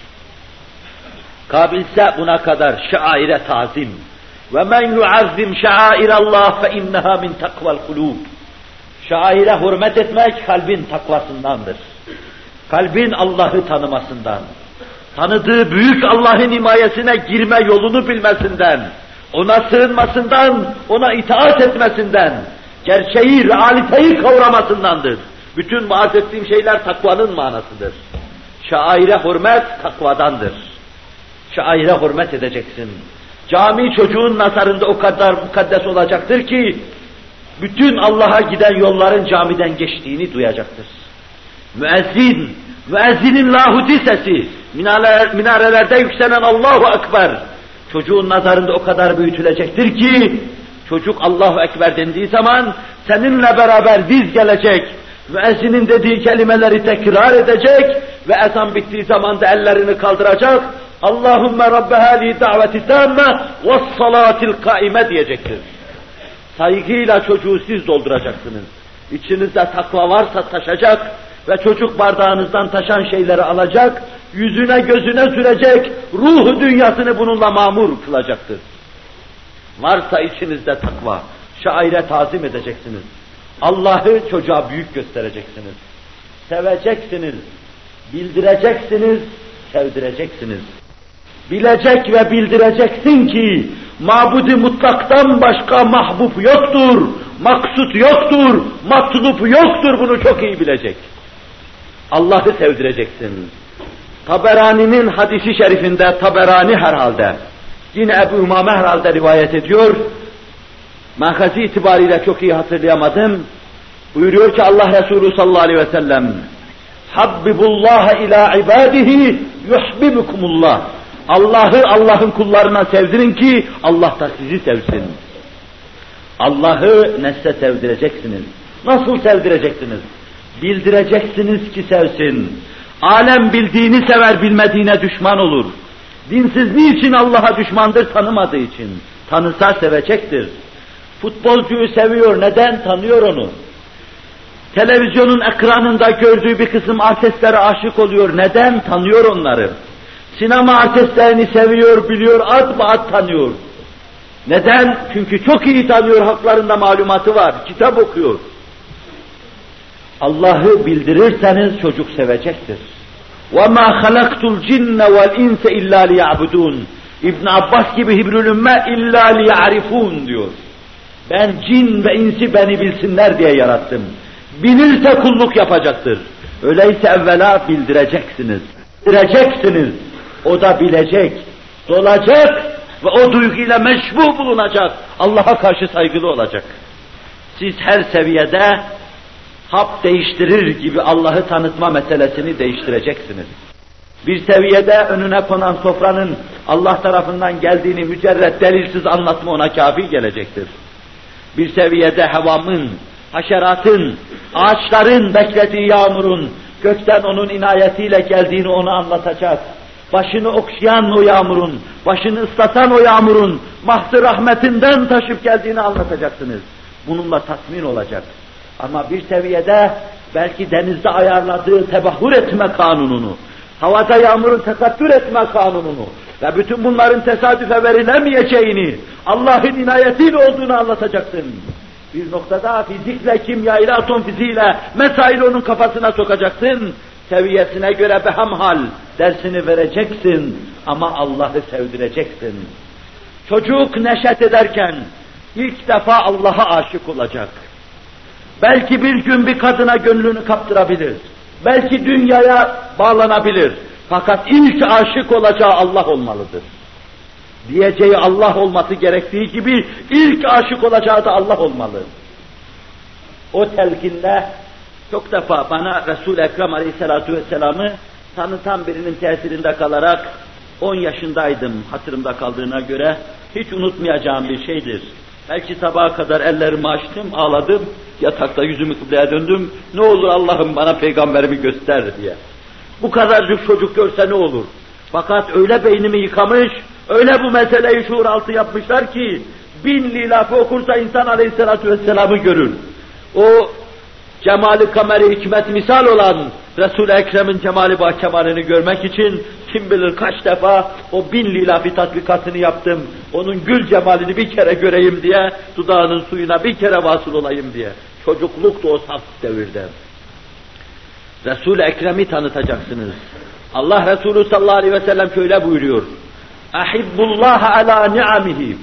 Kabilse buna kadar şaire tazim. Ve men yuazzim şairallah fe inneha min takval kulub. Şaire hürmet etmek kalbin takvasındandır. Kalbin Allah'ı tanımasından, tanıdığı büyük Allah'ın himayesine girme yolunu bilmesinden, ona sığınmasından, ona itaat etmesinden, gerçeği, realiteyi kavramasındandır. Bütün vaaz ettiğim şeyler takvanın manasıdır. Şaire hürmet takvadandır. Şaire hürmet edeceksin. Cami çocuğun nazarında o kadar mukaddes olacaktır ki, bütün Allah'a giden yolların camiden geçtiğini duyacaktır. Müezzin, müezzinin lahuti sesi, minareler, minarelerde yükselen Allahu Ekber, çocuğun nazarında o kadar büyütülecektir ki, çocuk Allahu Ekber dendiği zaman, seninle beraber diz gelecek, müezzinin dediği kelimeleri tekrar edecek ve ezan bittiği zaman da ellerini kaldıracak, Allahümme Rabbe hâli daveti tâmme ve's-salâtil kâime diyecektir. Saygıyla çocuğu siz dolduracaksınız. İçinizde takva varsa taşacak ve çocuk bardağınızdan taşan şeyleri alacak, yüzüne gözüne sürecek, ruhu dünyasını bununla mamur kılacaktır. Varsa içinizde takva, şaire tazim edeceksiniz. Allah'ı çocuğa büyük göstereceksiniz. Seveceksiniz, bildireceksiniz, sevdireceksiniz. Bilecek ve bildireceksin ki, mabud-i mutlaktan başka mahbub yoktur, maksut yoktur, matlup yoktur, bunu çok iyi bilecek. Allah'ı sevdireceksin. Taberani'nin hadisi şerifinde, Taberani herhalde, yine Ebu Umame herhalde rivayet ediyor, makazi itibariyle çok iyi hatırlayamadım, buyuruyor ki Allah Resulü sallallahu aleyhi ve sellem, Habbibullaha ila ibadihi yuhbibukumullah. Allah'ı Allah'ın kullarına sevdirin ki Allah da sizi sevsin. Allah'ı nesle sevdireceksiniz. Nasıl sevdireceksiniz? Bildireceksiniz ki sevsin. Alem bildiğini sever, bilmediğine düşman olur. Dinsiz niçin Allah'a düşmandır? Tanımadığı için. Tanısa sevecektir. Futbolcuyu seviyor, neden? Tanıyor onu. Televizyonun ekranında gördüğü bir kısım artistlere aşık oluyor, neden? Tanıyor onları. Sinema artistlerini seviyor, biliyor, ad be ad tanıyor. Neden? Çünkü çok iyi tanıyor, haklarında malumatı var, kitap okuyor. Allah'ı bildirirseniz çocuk sevecektir. وَمَا خَلَقْتُ الْجِنَّ وَالْاِنْسَ اِلَّا لِيَعْبُدُونَ İbn Abbas gibi Hibrül Ümme illa liya'rifun diyor. Ben cin ve insi beni bilsinler diye yarattım. Bilirse kulluk yapacaktır. Öyleyse evvela bildireceksiniz. Bildireceksiniz. O da bilecek, dolacak ve o duyguyla meşbu bulunacak. Allah'a karşı saygılı olacak. Siz her seviyede hap değiştirir gibi Allah'ı tanıtma meselesini değiştireceksiniz. Bir seviyede önüne konan sofranın Allah tarafından geldiğini mücerret delilsiz anlatma ona kafi gelecektir. Bir seviyede hevamın, haşeratın, ağaçların beklediği yağmurun, gökten onun inayetiyle geldiğini ona anlatacak. Başını okşayan o yağmurun, başını ıslatan o yağmurun, mahzı rahmetinden taşıp geldiğini anlatacaksınız. Bununla tatmin olacak. Ama bir seviyede belki denizde ayarladığı tebahhur etme kanununu, havada yağmurun tekattür etme kanununu ve bütün bunların tesadüfe verilemeyeceğini, Allah'ın inayetiyle olduğunu anlatacaksın. Bir noktada fizikle, kimyayla, atom fiziğiyle mesaili onun kafasına sokacaksın. Seviyesine göre behemhal dersini vereceksin ama Allah'ı sevdireceksin. Çocuk neşet ederken ilk defa Allah'a aşık olacak. Belki bir gün bir kadına gönlünü kaptırabilir. Belki dünyaya bağlanabilir. Fakat ilk aşık olacağı Allah olmalıdır. Diyeceği Allah olması gerektiği gibi ilk aşık olacağı da Allah olmalı. O telkinle çok defa bana Resul-i Ekrem Aleyhisselatü Vesselam'ı tanıtan birinin tesirinde kalarak on yaşındaydım hatırımda kaldığına göre hiç unutmayacağım bir şeydir. Belki sabaha kadar ellerimi açtım, ağladım, yatakta yüzümü kıbleye döndüm, ne olur Allah'ım bana peygamberimi göster diye. Bu kadarcık çocuk görse ne olur? Fakat öyle beynimi yıkamış, öyle bu meseleyi şuur altı yapmışlar ki, bin lilafı okursa insan Aleyhisselatü Vesselam'ı görür. O cemali kameri hikmet misal olan Resul-i Ekrem'in cemali bahkemalini görmek için kim bilir kaç defa o bin lilafi tatbikatını yaptım. Onun gül cemalini bir kere göreyim diye, dudağının suyuna bir kere vasıl olayım diye. Çocukluk da o saf devirde. Resul-i Ekrem'i tanıtacaksınız. Allah Resulü sallallahu aleyhi ve sellem şöyle buyuruyor. Ahibbullaha ala ni'amihi.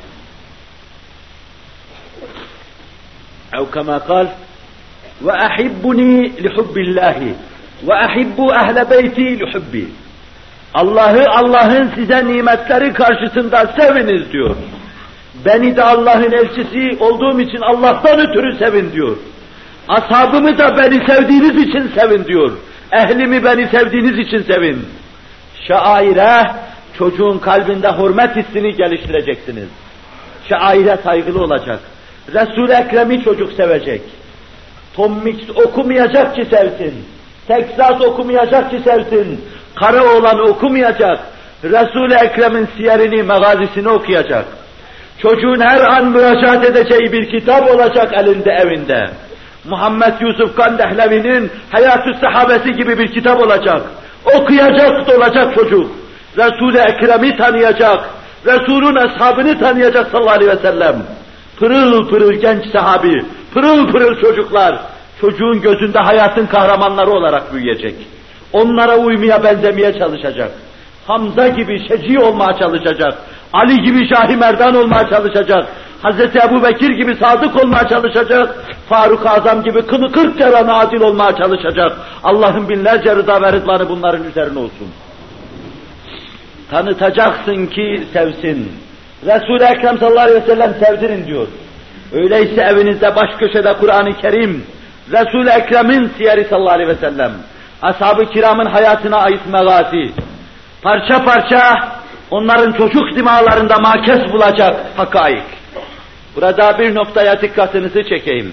Ev kema kal. Ve ahibbuni lihubbillahi. Ve ahibbu ehle beyti lihubbi. Allah'ı Allah'ın size nimetleri karşısında seviniz diyor. Beni de Allah'ın elçisi olduğum için Allah'tan ötürü sevin diyor. Ashabımı da beni sevdiğiniz için sevin diyor. Ehlimi beni sevdiğiniz için sevin. Şaire, çocuğun kalbinde hürmet hissini geliştireceksiniz. Şaire saygılı olacak. Resul-i Ekrem'i çocuk sevecek. Tom Mix okumayacak ki sevsin. Texas okumayacak ki sevsin. Karaoğlan'ı okumayacak. Resul-i Ekrem'in siyerini, megazisini okuyacak. Çocuğun her an müracaat edeceği bir kitap olacak elinde, evinde. Muhammed Yusuf Kandehlevi'nin Hayat-ı Sahabesi gibi bir kitap olacak. Okuyacak da olacak çocuk. Resul-i Ekrem'i tanıyacak. Resul'ün ashabını tanıyacak sallallahu aleyhi ve sellem. Pırıl pırıl genç sahabi, pırıl pırıl çocuklar, çocuğun gözünde hayatın kahramanları olarak büyüyecek. Onlara uymaya, benzemeye çalışacak. Hamza gibi şeci olmaya çalışacak. Ali gibi Şah-ı Merdan olmaya çalışacak. Hazreti Ebubekir gibi sadık olmaya çalışacak. Faruk-ı Azam gibi kılı kırk kere adil olmaya çalışacak. Allah'ın binlerce rıza ve rıdvanı bunların üzerine olsun. Tanıtacaksın ki sevsin. Resul-i Ekrem sallallahu aleyhi ve sellem sevdirin diyor. Öyleyse evinizde baş köşede Kur'an-ı Kerim, Resul-i Ekrem'in siyeri sallallahu aleyhi ve sellem, ashab-ı kiramın hayatına ait megazi, parça parça onların çocuk dimağlarında makes bulacak hakaik. Burada bir noktaya dikkatinizi çekeyim.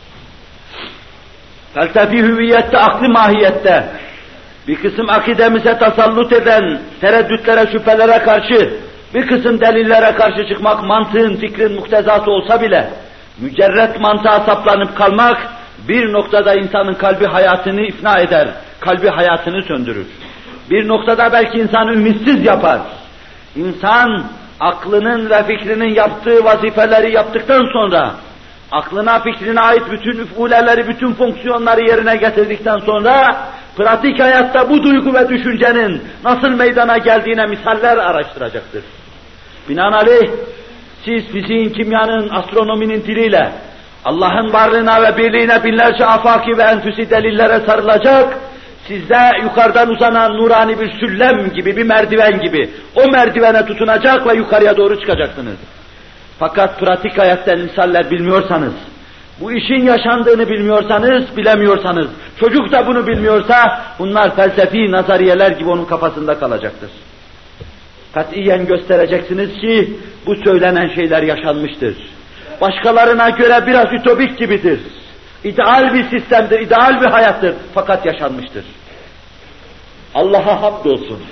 Felsefi hüviyette, aklı mahiyette, bir kısım akidemize tasallut eden tereddütlere, şüphelere karşı, bir kısım delillere karşı çıkmak mantığın, fikrin muktezası olsa bile, mücerret mantığa saplanıp kalmak, bir noktada insanın kalbi hayatını ifna eder, kalbi hayatını söndürür. Bir noktada belki insanı ümitsiz yapar. İnsan, aklının ve fikrinin yaptığı vazifeleri yaptıktan sonra, aklına, fikrine ait bütün üfuleleri, bütün fonksiyonları yerine getirdikten sonra, pratik hayatta bu duygu ve düşüncenin nasıl meydana geldiğine misaller araştıracaktır. Binaenaleyh, siz fiziğin, kimyanın, astronominin diliyle, Allah'ın varlığına ve birliğine binlerce afaki ve enfüsi delillere sarılacak, sizde yukarıdan uzanan nurani bir süllem gibi, bir merdiven gibi, o merdivene tutunacak ve yukarıya doğru çıkacaksınız. Fakat pratik hayatta misaller bilmiyorsanız, bu işin yaşandığını bilmiyorsanız, bilemiyorsanız, çocuk da bunu bilmiyorsa, bunlar felsefi nazariyeler gibi onun kafasında kalacaktır. Katiyen göstereceksiniz ki, bu söylenen şeyler yaşanmıştır. Başkalarına göre biraz ütopik gibidir. İdeal bir sistemdir, ideal bir hayattır. Fakat yaşanmıştır. Allah'a hamdolsun.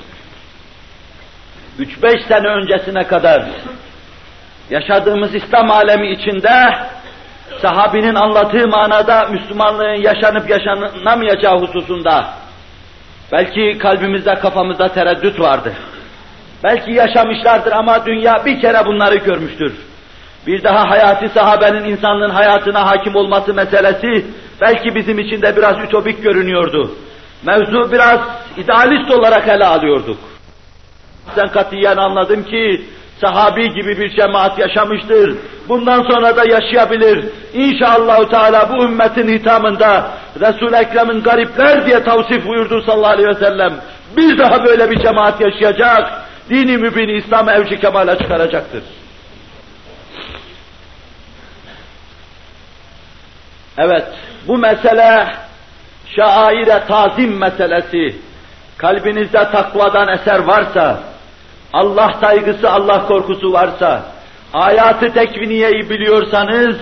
Üç beş sene öncesine kadar yaşadığımız İslam alemi içinde sahabinin anlattığı manada Müslümanlığın yaşanıp yaşanamayacağı hususunda belki kalbimizde, kafamızda tereddüt vardı. Belki yaşamışlardır ama dünya bir kere bunları görmüştür. Bir daha hayati sahabenin insanlığın hayatına hakim olması meselesi belki bizim için de biraz ütopik görünüyordu. Mevzu biraz idealist olarak ele alıyorduk. Ben katiyen anladım ki sahabi gibi bir cemaat yaşamıştır. Bundan sonra da yaşayabilir. İnşallah Teala bu ümmetin hitamında Resul-i Ekrem'in garipler diye tavsif buyurdu sallallahu aleyhi ve sellem. Bir daha böyle bir cemaat yaşayacak. Dini mübini İslam evci kemale çıkaracaktır. Evet, bu mesele şaire tazim meselesi. Kalbinizde takvadan eser varsa, Allah saygısı, Allah korkusu varsa, hayatı tekviniyeyi biliyorsanız,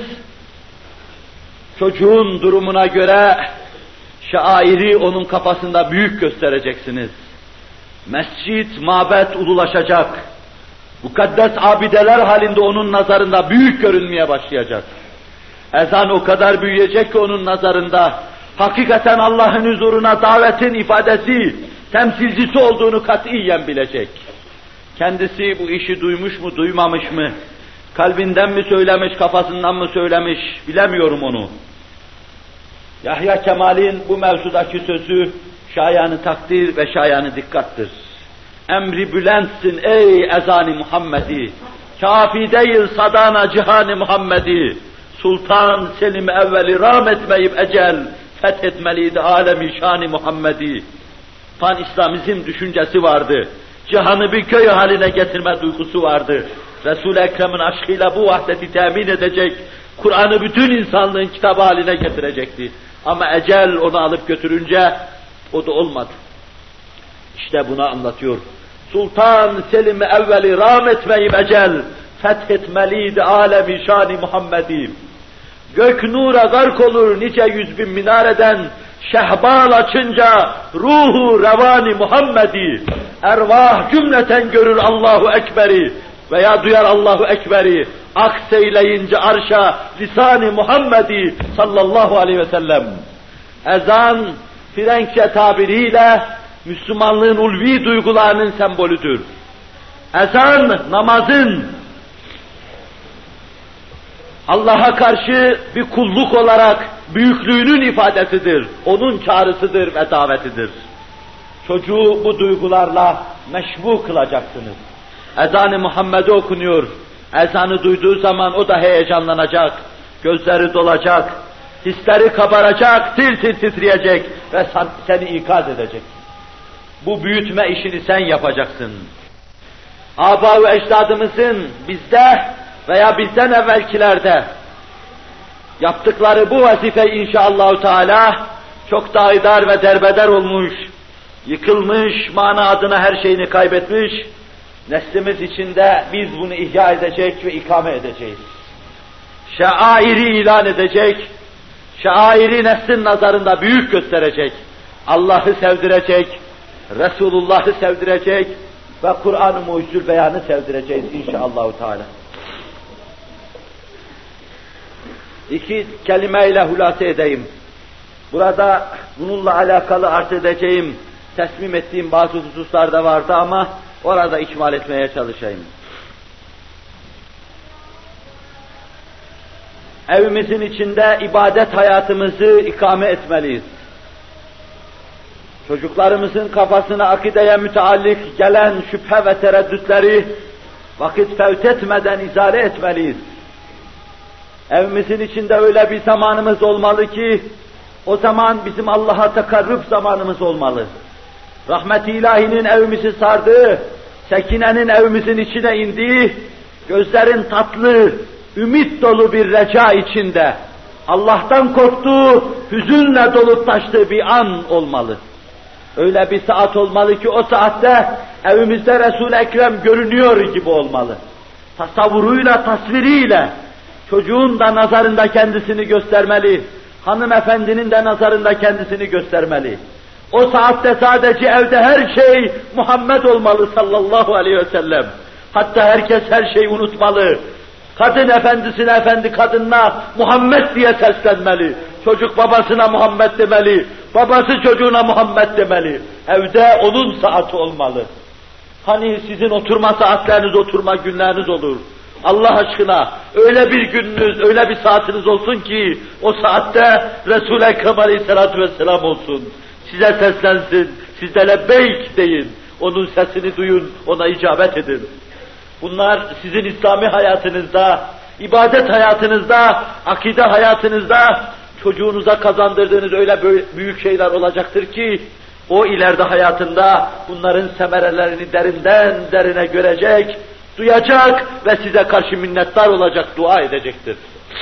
çocuğun durumuna göre şairi onun kafasında büyük göstereceksiniz. Mescid, mabet ululaşacak. Mukaddes abideler halinde onun nazarında büyük görünmeye başlayacak. Ezan o kadar büyüyecek ki onun nazarında, hakikaten Allah'ın huzuruna davetin ifadesi, temsilcisi olduğunu katiyen bilecek. Kendisi bu işi duymuş mu, duymamış mı? Kalbinden mi söylemiş, kafasından mı söylemiş, bilemiyorum onu. Yahya Kemal'in bu mevzudaki sözü, şayanı takdir ve şayanı dikkattır. Emri bülentsin ey ezan-ı Muhammedi, kafi değil sadana cihan-ı Muhammedi, Sultan Selim evveli ram etmeyip ecel, fethetmeliydi alem-i şan-ı Muhammedi. Pan-İslamizm düşüncesi vardı. Cihanı bir köy haline getirme duygusu vardı. Resul-i Ekrem'in aşkıyla bu vahdeti temin edecek, Kur'an'ı bütün insanlığın kitabı haline getirecekti. Ama ecel onu alıp götürünce o da olmadı. İşte bunu anlatıyor. Sultan Selim evveli ram etmeyip ecel, fethetmeliydi alem-i şan-ı Muhammedi. Gök nura gark olur nice yüz bin minareden, şehbal açınca ruhu revani Muhammedi. Ervah cümleten görür Allahu Ekber'i veya duyar Allahu Ekber'i. Akseyleyince arşa lisan-ı Muhammedi sallallahu aleyhi ve sellem. Ezan Frenkçe tabiriyle Müslümanlığın ulvi duygularının sembolüdür. Ezan namazın Allah'a karşı bir kulluk olarak büyüklüğünün ifadesidir. Onun çağrısıdır ve davetidir. Çocuğu bu duygularla meşbu kılacaksınız. Ezan-ı Muhammed'e okunuyor. Ezanı duyduğu zaman o da heyecanlanacak, gözleri dolacak, hisleri kabaracak, tir tir titreyecek ve seni ikaz edecek. Bu büyütme işini sen yapacaksın. Âbâ ve ecdadımızın bizde veya bizden evvelkilerde yaptıkları bu vazife inşallah Teala çok daidar ve derbeder olmuş, yıkılmış, mana adına her şeyini kaybetmiş, neslimiz içinde biz bunu ihya edecek ve ikame edeceğiz. Şairi ilan edecek, şairi neslin nazarında büyük gösterecek, Allah'ı sevdirecek, Resulullah'ı sevdirecek ve Kur'an-ı Mucizül Beyan'ı sevdireceğiz inşallah Teala. İki kelimeyle hulasa edeyim. Burada bununla alakalı arz edeceğim, teslim ettiğim bazı hususlar da vardı ama orada ikmal etmeye çalışayım. Evimizin içinde ibadet hayatımızı ikame etmeliyiz. Çocuklarımızın kafasına akideye müteallik gelen şüphe ve tereddütleri vakit fevt etmeden izale etmeliyiz. Evimizin içinde öyle bir zamanımız olmalı ki, o zaman bizim Allah'a takarrub zamanımız olmalı. Rahmet-i ilahinin evimizi sardığı, sekinenin evimizin içine indiği, gözlerin tatlı, ümit dolu bir reca içinde, Allah'tan korktuğu, hüzünle dolup taştığı bir an olmalı. Öyle bir saat olmalı ki o saatte evimizde Resul-i Ekrem görünüyor gibi olmalı. Tasavvuruyla, tasviriyle, çocuğun da nazarında kendisini göstermeli. hanımefendinin de nazarında kendisini göstermeli. O saatte sadece evde her şey Muhammed olmalı sallallahu aleyhi ve sellem. Hatta herkes her şeyi unutmalı. Kadın efendisine, efendi kadınına Muhammed diye seslenmeli. Çocuk babasına Muhammed demeli. Babası çocuğuna Muhammed demeli. Evde onun saati olmalı. Hani sizin oturma saatleriniz, oturma günleriniz olur. Allah aşkına öyle bir gününüz, öyle bir saatiniz olsun ki o saatte Resul-i Ekrem Aleyhisselatü Vesselam olsun. Size seslensin, siz de lebbeyk deyin. Onun sesini duyun, ona icabet edin. Bunlar sizin İslami hayatınızda, ibadet hayatınızda, akide hayatınızda çocuğunuza kazandırdığınız öyle büyük şeyler olacaktır ki o ileride hayatında bunların semerelerini derinden derine görecek, duyacak ve size karşı minnettar olacak, dua edecektir.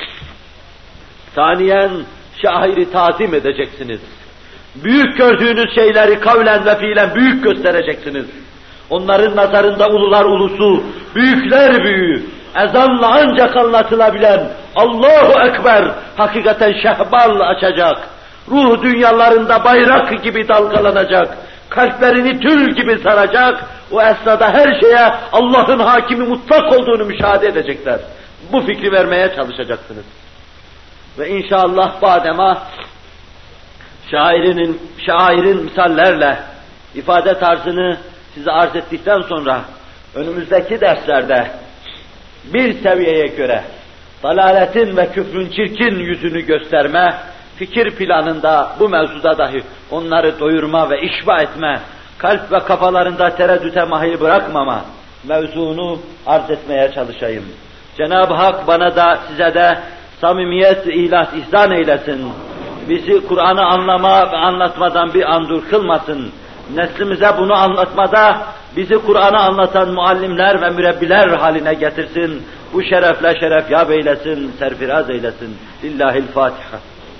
Saniyen şairi tazim edeceksiniz. Büyük gördüğünüz şeyleri kavlen ve fiilen büyük göstereceksiniz. Onların nazarında ulular ulusu, büyükler büyüğü, ezanla ancak anlatılabilen Allahu Ekber hakikaten şehbal açacak. Ruh dünyalarında bayrak gibi dalgalanacak. Kalplerini tül gibi saracak. O esnada her şeye Allah'ın hakimi mutlak olduğunu müşahede edecekler. Bu fikri vermeye çalışacaksınız. Ve inşallah badema şairinin, şairin misallerle ifade tarzını size arz ettikten sonra önümüzdeki derslerde bir seviyeye göre dalaletin ve küfrün çirkin yüzünü gösterme, fikir planında bu mevzuda dahi onları doyurma ve işba etme, kalp ve kafalarında tereddüte mahil bırakmama mevzunu arz etmeye çalışayım. Cenab-ı Hak bana da size de samimiyet, ihlas, ihsan eylesin. Bizi Kur'an'ı anlama ve anlatmadan bir an dur kılmasın. Neslimize bunu anlatmada bizi Kur'an'ı anlatan muallimler ve mürebbiler haline getirsin. Bu şerefle şeref yâb eylesin, serfiraz eylesin. Lillahil Fatiha.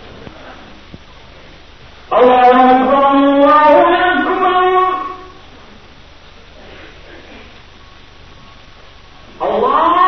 Allahu Ekber, Allahu Ekber. Allah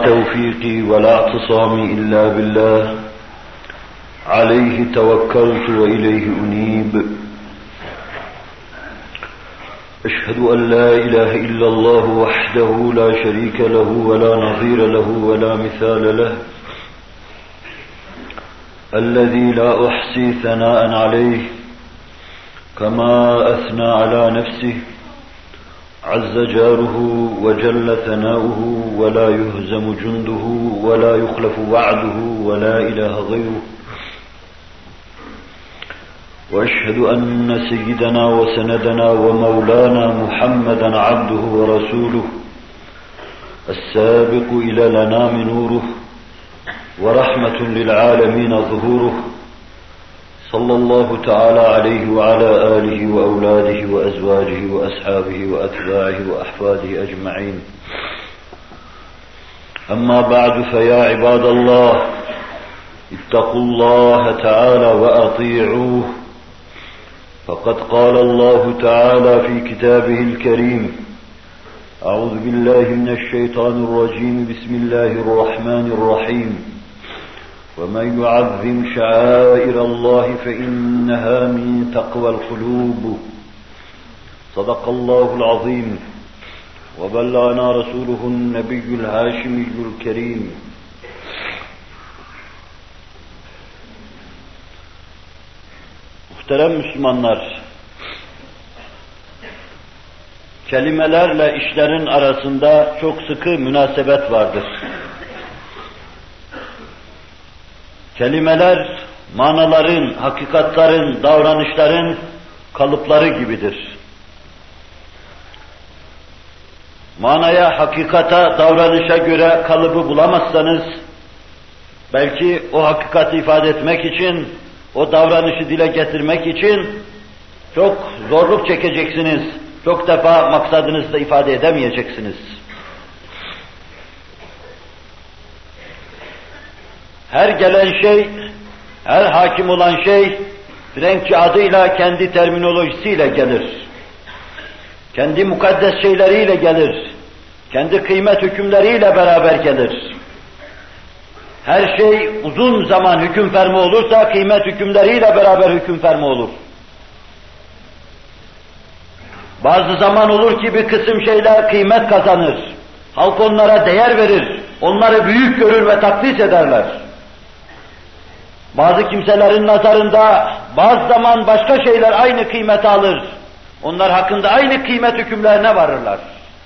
توفيقي ولا اعتصامي إلا بالله عليه توكلت وإليه أنيب أشهد أن لا إله إلا الله وحده لا شريك له ولا نظير له ولا مثال له الذي لا أحصي ثناء عليه كما أثنى على نفسه عز جاره وجل ثناؤه ولا يهزم جنده ولا يخلف وعده ولا إله غيره وأشهد أن سيدنا وسندنا ومولانا محمدا عبده ورسوله السابق إلى الأنام نوره ورحمة للعالمين ظهوره صلى الله تعالى عليه وعلى آله وأولاده وأزواجه وأصحابه وأتباعه وأحفاده أجمعين أما بعد فيا عباد الله اتقوا الله تعالى وأطيعوه فقد قال الله تعالى في كتابه الكريم أعوذ بالله من الشيطان الرجيم بسم الله الرحمن الرحيم ومن يعظم شعائر الله فإنها من تقوى القلوب صدق الله العظيم وبلغنا رسوله النبي الهاشمي الكريم Muhterem Müslümanlar, kelimelerle işlerin arasında çok sıkı münasebet vardır. Kelimeler, manaların, hakikatların, davranışların kalıpları gibidir. Manaya, hakikata, davranışa göre kalıbı bulamazsanız, belki o hakikati ifade etmek için, o davranışı dile getirmek için çok zorluk çekeceksiniz. Çok defa maksadınızı da ifade edemeyeceksiniz. Her gelen şey, her hakim olan şey, Frenkçe adıyla kendi terminolojisiyle gelir. Kendi mukaddes şeyleriyle gelir. Kendi kıymet hükümleriyle beraber gelir. Her şey uzun zaman hüküm fermi olursa kıymet hükümleriyle beraber hüküm fermi olur. Bazı zaman olur ki bir kısım şeyler kıymet kazanır. Halk onlara değer verir. Onları büyük görür ve takdis ederler. Bazı kimselerin nazarında bazı zaman başka şeyler aynı kıymeti alır. Onlar hakkında aynı kıymet hükümlerine varırlar.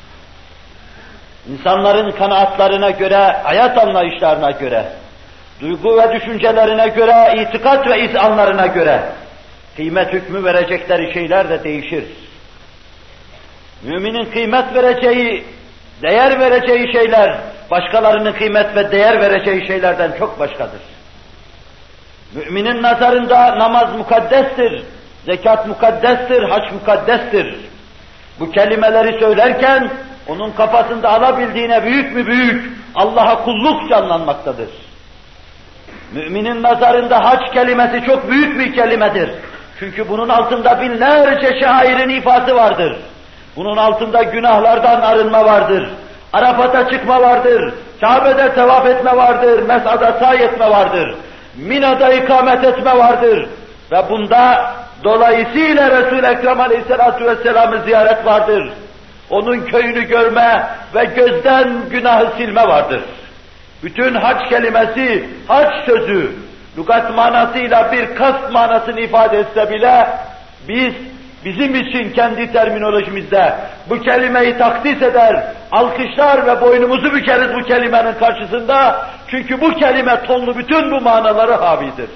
İnsanların kanaatlarına göre, hayat anlayışlarına göre, duygu ve düşüncelerine göre, itikat ve izanlarına göre kıymet hükmü verecekleri şeyler de değişir. Müminin kıymet vereceği, değer vereceği şeyler, başkalarının kıymet ve değer vereceği şeylerden çok başkadır. Müminin nazarında namaz mukaddestir, zekat mukaddestir, hac mukaddestir. Bu kelimeleri söylerken, onun kafasında alabildiğine büyük mü büyük, Allah'a kulluk canlanmaktadır. Müminin nazarında hac kelimesi çok büyük bir kelimedir. Çünkü bunun altında binlerce şairin ifası vardır. Bunun altında günahlardan arınma vardır. Arafat'a çıkma vardır. Kabe'de tevaf etme vardır. Mes'ada sa'i etme vardır. Mina'da ikamet etme vardır. Ve bunda dolayısıyla Resul-i Ekrem Aleyhisselatü Vesselam'ı ziyaret vardır. Onun köyünü görme ve gözden günahı silme vardır. Bütün hac kelimesi, hac sözü, lügat manasıyla bir kast manasını ifade etse bile, biz, bizim için kendi terminolojimizde bu kelimeyi takdis eder, alkışlar ve boynumuzu bükeriz bu kelimenin karşısında, çünkü bu kelime tonlu bütün bu manaları havidir.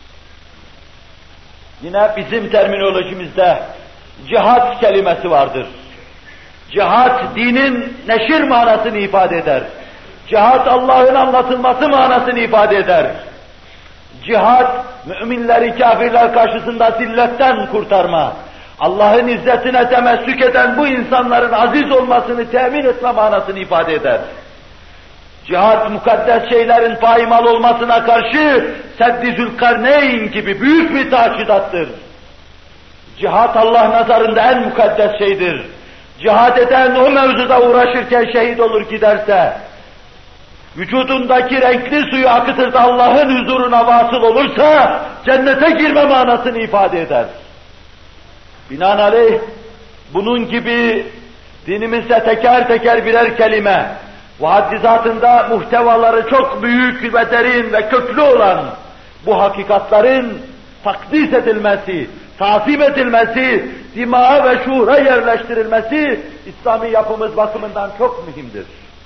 Yine bizim terminolojimizde cihat kelimesi vardır. Cihat, dinin neşir manasını ifade eder. Cihat, Allah'ın anlatılması manasını ifade eder. Cihat, müminleri kafirler karşısında zilletten kurtarma, Allah'ın izzetine temessük eden bu insanların aziz olmasını temin etme manasını ifade eder. Cihat, mukaddes şeylerin paymal olmasına karşı Seddi Zülkarneyn gibi büyük bir taşidattır. Cihat, Allah nazarında en mukaddes şeydir. Cihad eden o mevzuda uğraşırken şehit olur giderse, vücudundaki renkli suyu akıtır da Allah'ın huzuruna vasıl olursa, cennete girme manasını ifade eder. Binaenaleyh, bunun gibi dinimizde teker teker birer kelime, ve haddizatında muhtevaları çok büyük ve derin ve köklü olan bu hakikatların takdis edilmesi, tazim edilmesi, dimağa ve şuura yerleştirilmesi, İslami yapımız bakımından çok mühimdir.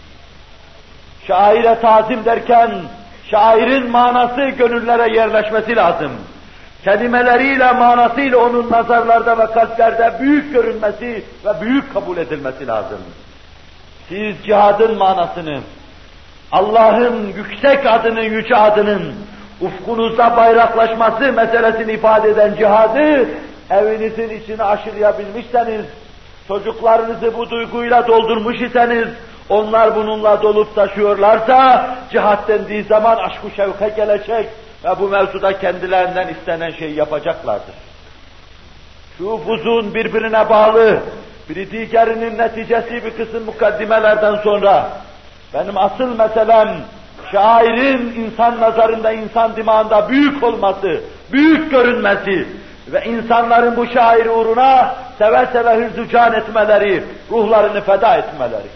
Şaire tazim derken, şairin manası gönüllere yerleşmesi lazım. Kelimeleriyle, manasıyla onun nazarlarda ve kalplerde büyük görünmesi ve büyük kabul edilmesi lazım. Siz cihadın manasını, Allah'ın yüksek adının, yüce adının ufkunuzda bayraklaşması meselesini ifade eden cihadı evinizin içine aşılayabilmişseniz, çocuklarınızı bu duyguyla doldurmuş iseniz, onlar bununla dolup taşıyorlarsa, cihat dendiği zaman aşk-ı şevke gelecek ve bu mevzuda kendilerinden istenen şeyi yapacaklardır. Şu buzun birbirine bağlı, biri diğerinin neticesi bir kısım mukaddimelerden sonra, benim asıl meselem, şairin insan nazarında, insan dimağında büyük olması, büyük görünmesi ve insanların bu şair uğruna seve seve hırzı can etmeleri, ruhlarını feda etmeleri.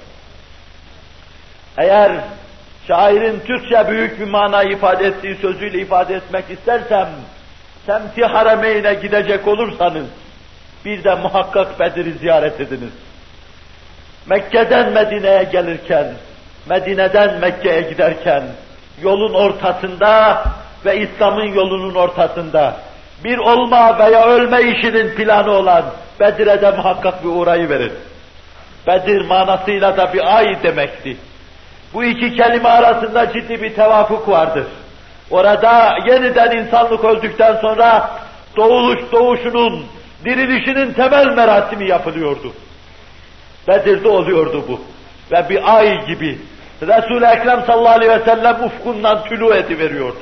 Eğer şairin Türkçe büyük bir mana ifade ettiği sözüyle ifade etmek istersem, semt-i harameyne gidecek olursanız, bir de muhakkak Bedir'i ziyaret ediniz. Mekke'den Medine'ye gelirken, Medine'den Mekke'ye giderken, yolun ortasında ve İslam'ın yolunun ortasında, bir olma veya ölme işinin planı olan Bedir'e de muhakkak bir uğrayıverin. Bedir manasıyla da bir ay demekti. Bu iki kelime arasında ciddi bir tevafuk vardır. Orada yeniden insanlık öldükten sonra doğuluş doğuşunun, dirilişinin temel merasimi yapılıyordu. Bedir'de oluyordu bu. Ve bir ay gibi Resul-i Ekrem sallallahu aleyhi ve sellem ufkundan tülû ediveriyordu.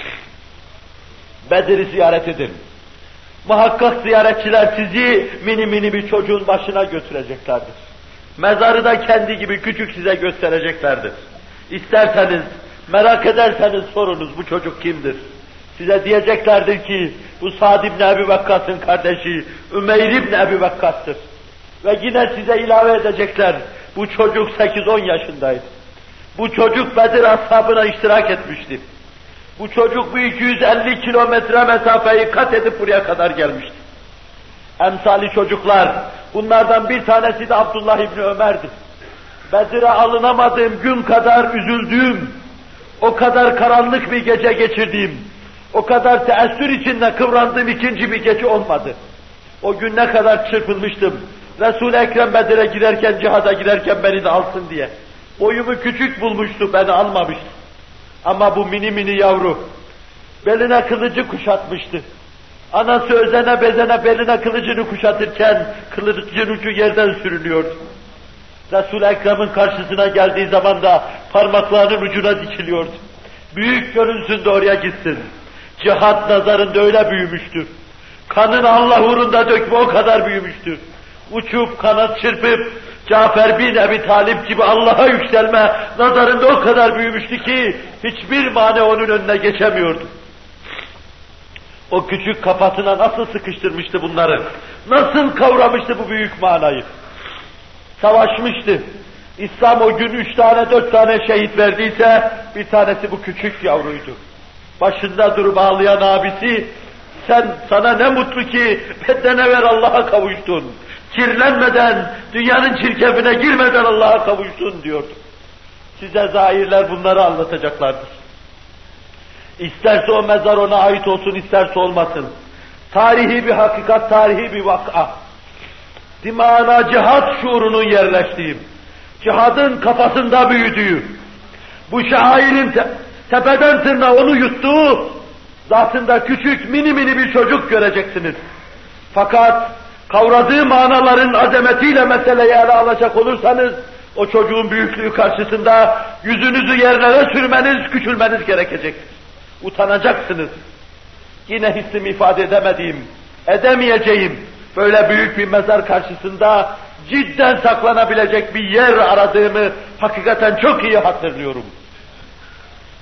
Bedir'i ziyaret edin. Muhakkak ziyaretçiler sizi mini mini bir çocuğun başına götüreceklerdir. Mezarı da kendi gibi küçük size göstereceklerdir. İsterseniz, merak ederseniz sorunuz, bu çocuk kimdir? Size diyeceklerdir ki, bu Sa'd ibn Ebi Vakkas'ın kardeşi, Ümeyr ibn Ebi Vakkas'tır. Ve yine size ilave edecekler, bu çocuk sekiz on yaşındaydı. Bu çocuk Bedir ashabına iştirak etmişti. Bu çocuk bu iki yüz elli kilometre mesafeyi kat edip buraya kadar gelmişti. Emsali çocuklar, bunlardan bir tanesi de Abdullah İbni Ömer'di. Bedir'e alınamadığım gün kadar üzüldüğüm, o kadar karanlık bir gece geçirdiğim, o kadar teessür içinde kıvrandığım ikinci bir gece olmadı. O gün ne kadar çırpınmıştım. Resul-i Ekrem Bedir'e giderken, cihada giderken beni de alsın diye. Boyumu küçük bulmuştu, beni almamıştı. Ama bu mini mini yavru, beline kılıcı kuşatmıştı. Anası özene bezene beline kılıcını kuşatırken, kılıcın ucu yerden sürünüyordu. Resul-i Ekrem'in karşısına geldiği zaman da parmaklarının ucuna dikiliyordu. Büyük görünsün de oraya gitsin. Cihat nazarında öyle büyümüştür. Kanını Allah uğrunda dökme o kadar büyümüştür. Uçup kanat çırpıp Cafer bin Ebi Talip gibi Allah'a yükselme nazarında o kadar büyümüştü ki hiçbir mane onun önüne geçemiyordu. O küçük kafasına nasıl sıkıştırmıştı bunları? Nasıl kavramıştı bu büyük manayı? Savaşmıştı. İslam o gün üç tane, dört tane şehit verdiyse bir tanesi bu küçük yavruydu. Başında durup ağlayan abisi, sen sana ne mutlu ki benden evvel Allah'a kavuştun. Kirlenmeden, dünyanın çirkefine girmeden Allah'a kavuştun diyordu. Size zahirler bunları anlatacaklardır. İsterse o mezar ona ait olsun, isterse olmasın. Tarihi bir hakikat, tarihi bir vak'a. Dimağına cihat şuurunun yerleştiği, cihadın kafasında büyüdüğü, bu şairin te tepeden tırnağa onu yuttuğu, zatında küçük mini mini bir çocuk göreceksiniz. Fakat kavradığı manaların azametiyle meseleyi ele alacak olursanız, o çocuğun büyüklüğü karşısında yüzünüzü yerlere sürmeniz, küçülmeniz gerekecektir. Utanacaksınız. Yine hissimi ifade edemediğim, edemeyeceğim, böyle büyük bir mezar karşısında cidden saklanabilecek bir yer aradığımı hakikaten çok iyi hatırlıyorum.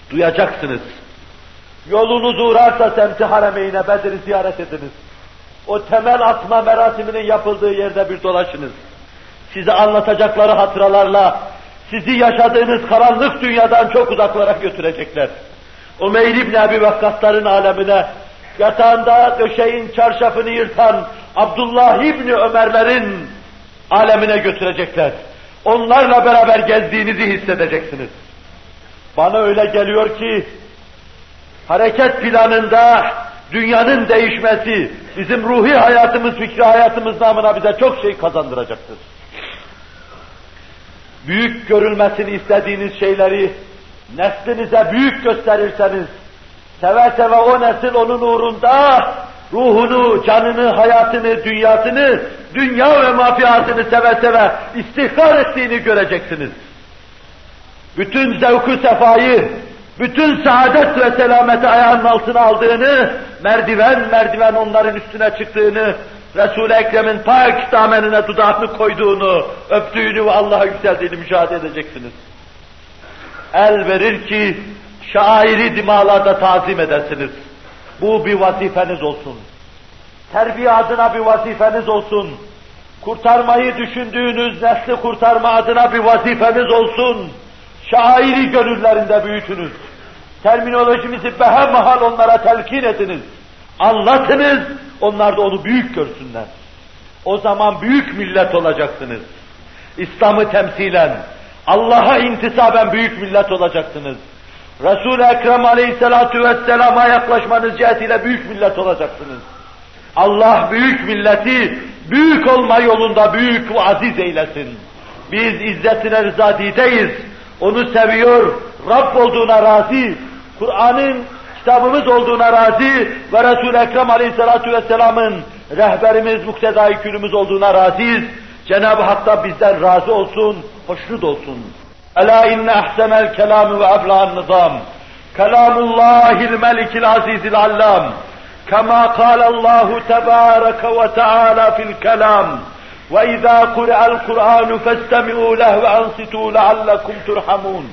duyacaksınız. Yolunuz uğrarsa Semt-i Haremeyn'e, Bedir'i ziyaret ediniz. O temel atma merasiminin yapıldığı yerde bir dolaşınız. Size anlatacakları hatıralarla sizi yaşadığınız karanlık dünyadan çok uzaklara götürecekler. Umeyr İbni Ebi Vakkasların alemine, yatağında döşeğin çarşafını yırtan Abdullah İbni Ömerlerin alemine götürecekler. Onlarla beraber gezdiğinizi hissedeceksiniz. Bana öyle geliyor ki, hareket planında dünyanın değişmesi, bizim ruhi hayatımız, fikri hayatımız namına bize çok şey kazandıracaktır. Büyük görülmesini istediğiniz şeyleri neslinize büyük gösterirseniz, seve seve o nesil onun uğrunda ruhunu, canını, hayatını, dünyasını, dünya ve mafiasını seve seve istihkar ettiğini göreceksiniz. Bütün zevk-ü sefayı, bütün saadet ve selameti ayağının altına aldığını, merdiven merdiven onların üstüne çıktığını, Resul-i Ekrem'in pak damenine dudağını koyduğunu, öptüğünü ve Allah'a yükseldiğini müşahede edeceksiniz. El verir ki, şairi dimalarda tazim edesiniz. Bu bir vazifeniz olsun. Terbiye adına bir vazifeniz olsun. Kurtarmayı düşündüğünüz nesli kurtarma adına bir vazifeniz olsun. Şairi gönüllerinde büyütünüz. Terminolojimizi behemahal onlara telkin ediniz. Anlatınız, onlar da onu büyük görsünler. O zaman büyük millet olacaksınız. İslam'ı temsilen, Allah'a intisaben büyük millet olacaksınız. Resul-i Ekrem Aleyhisselatü Vesselam'a yaklaşmanız cihetiyle büyük millet olacaksınız. Allah büyük milleti, büyük olma yolunda büyük ve aziz eylesin. Biz izzetine rızadideyiz. Onu seviyor, Rabb olduğuna razı, Kur'an'ın kitabımız olduğuna razı ve Resul-i Ekrem Aleyhisselatü Vesselam'ın rehberimiz, muktedai külümüz olduğuna razıyız. Cenab-ı Hak da bizden razı olsun, hoşnut olsun. Ela inne ahsenel kelamü ve ebla'an nizam. Kelamullahil melikil azizil allam. Kema kâlallahu tebâreke ve teâlâ fil kelam. وَإِذَا قُرِئَ الْقُرْآنُ فَاسْتَمِعُوا لَهُ وَأَنصِتُوا لَعَلَّكُمْ تُرْحَمُونَ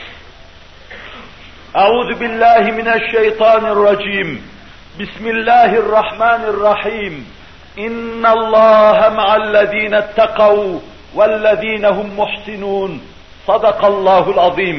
أعوذ بالله من الشيطان الرجيم بسم الله الرحمن الرحيم إن الله مع الذين اتقوا والذين هم محسنون صدق الله العظيم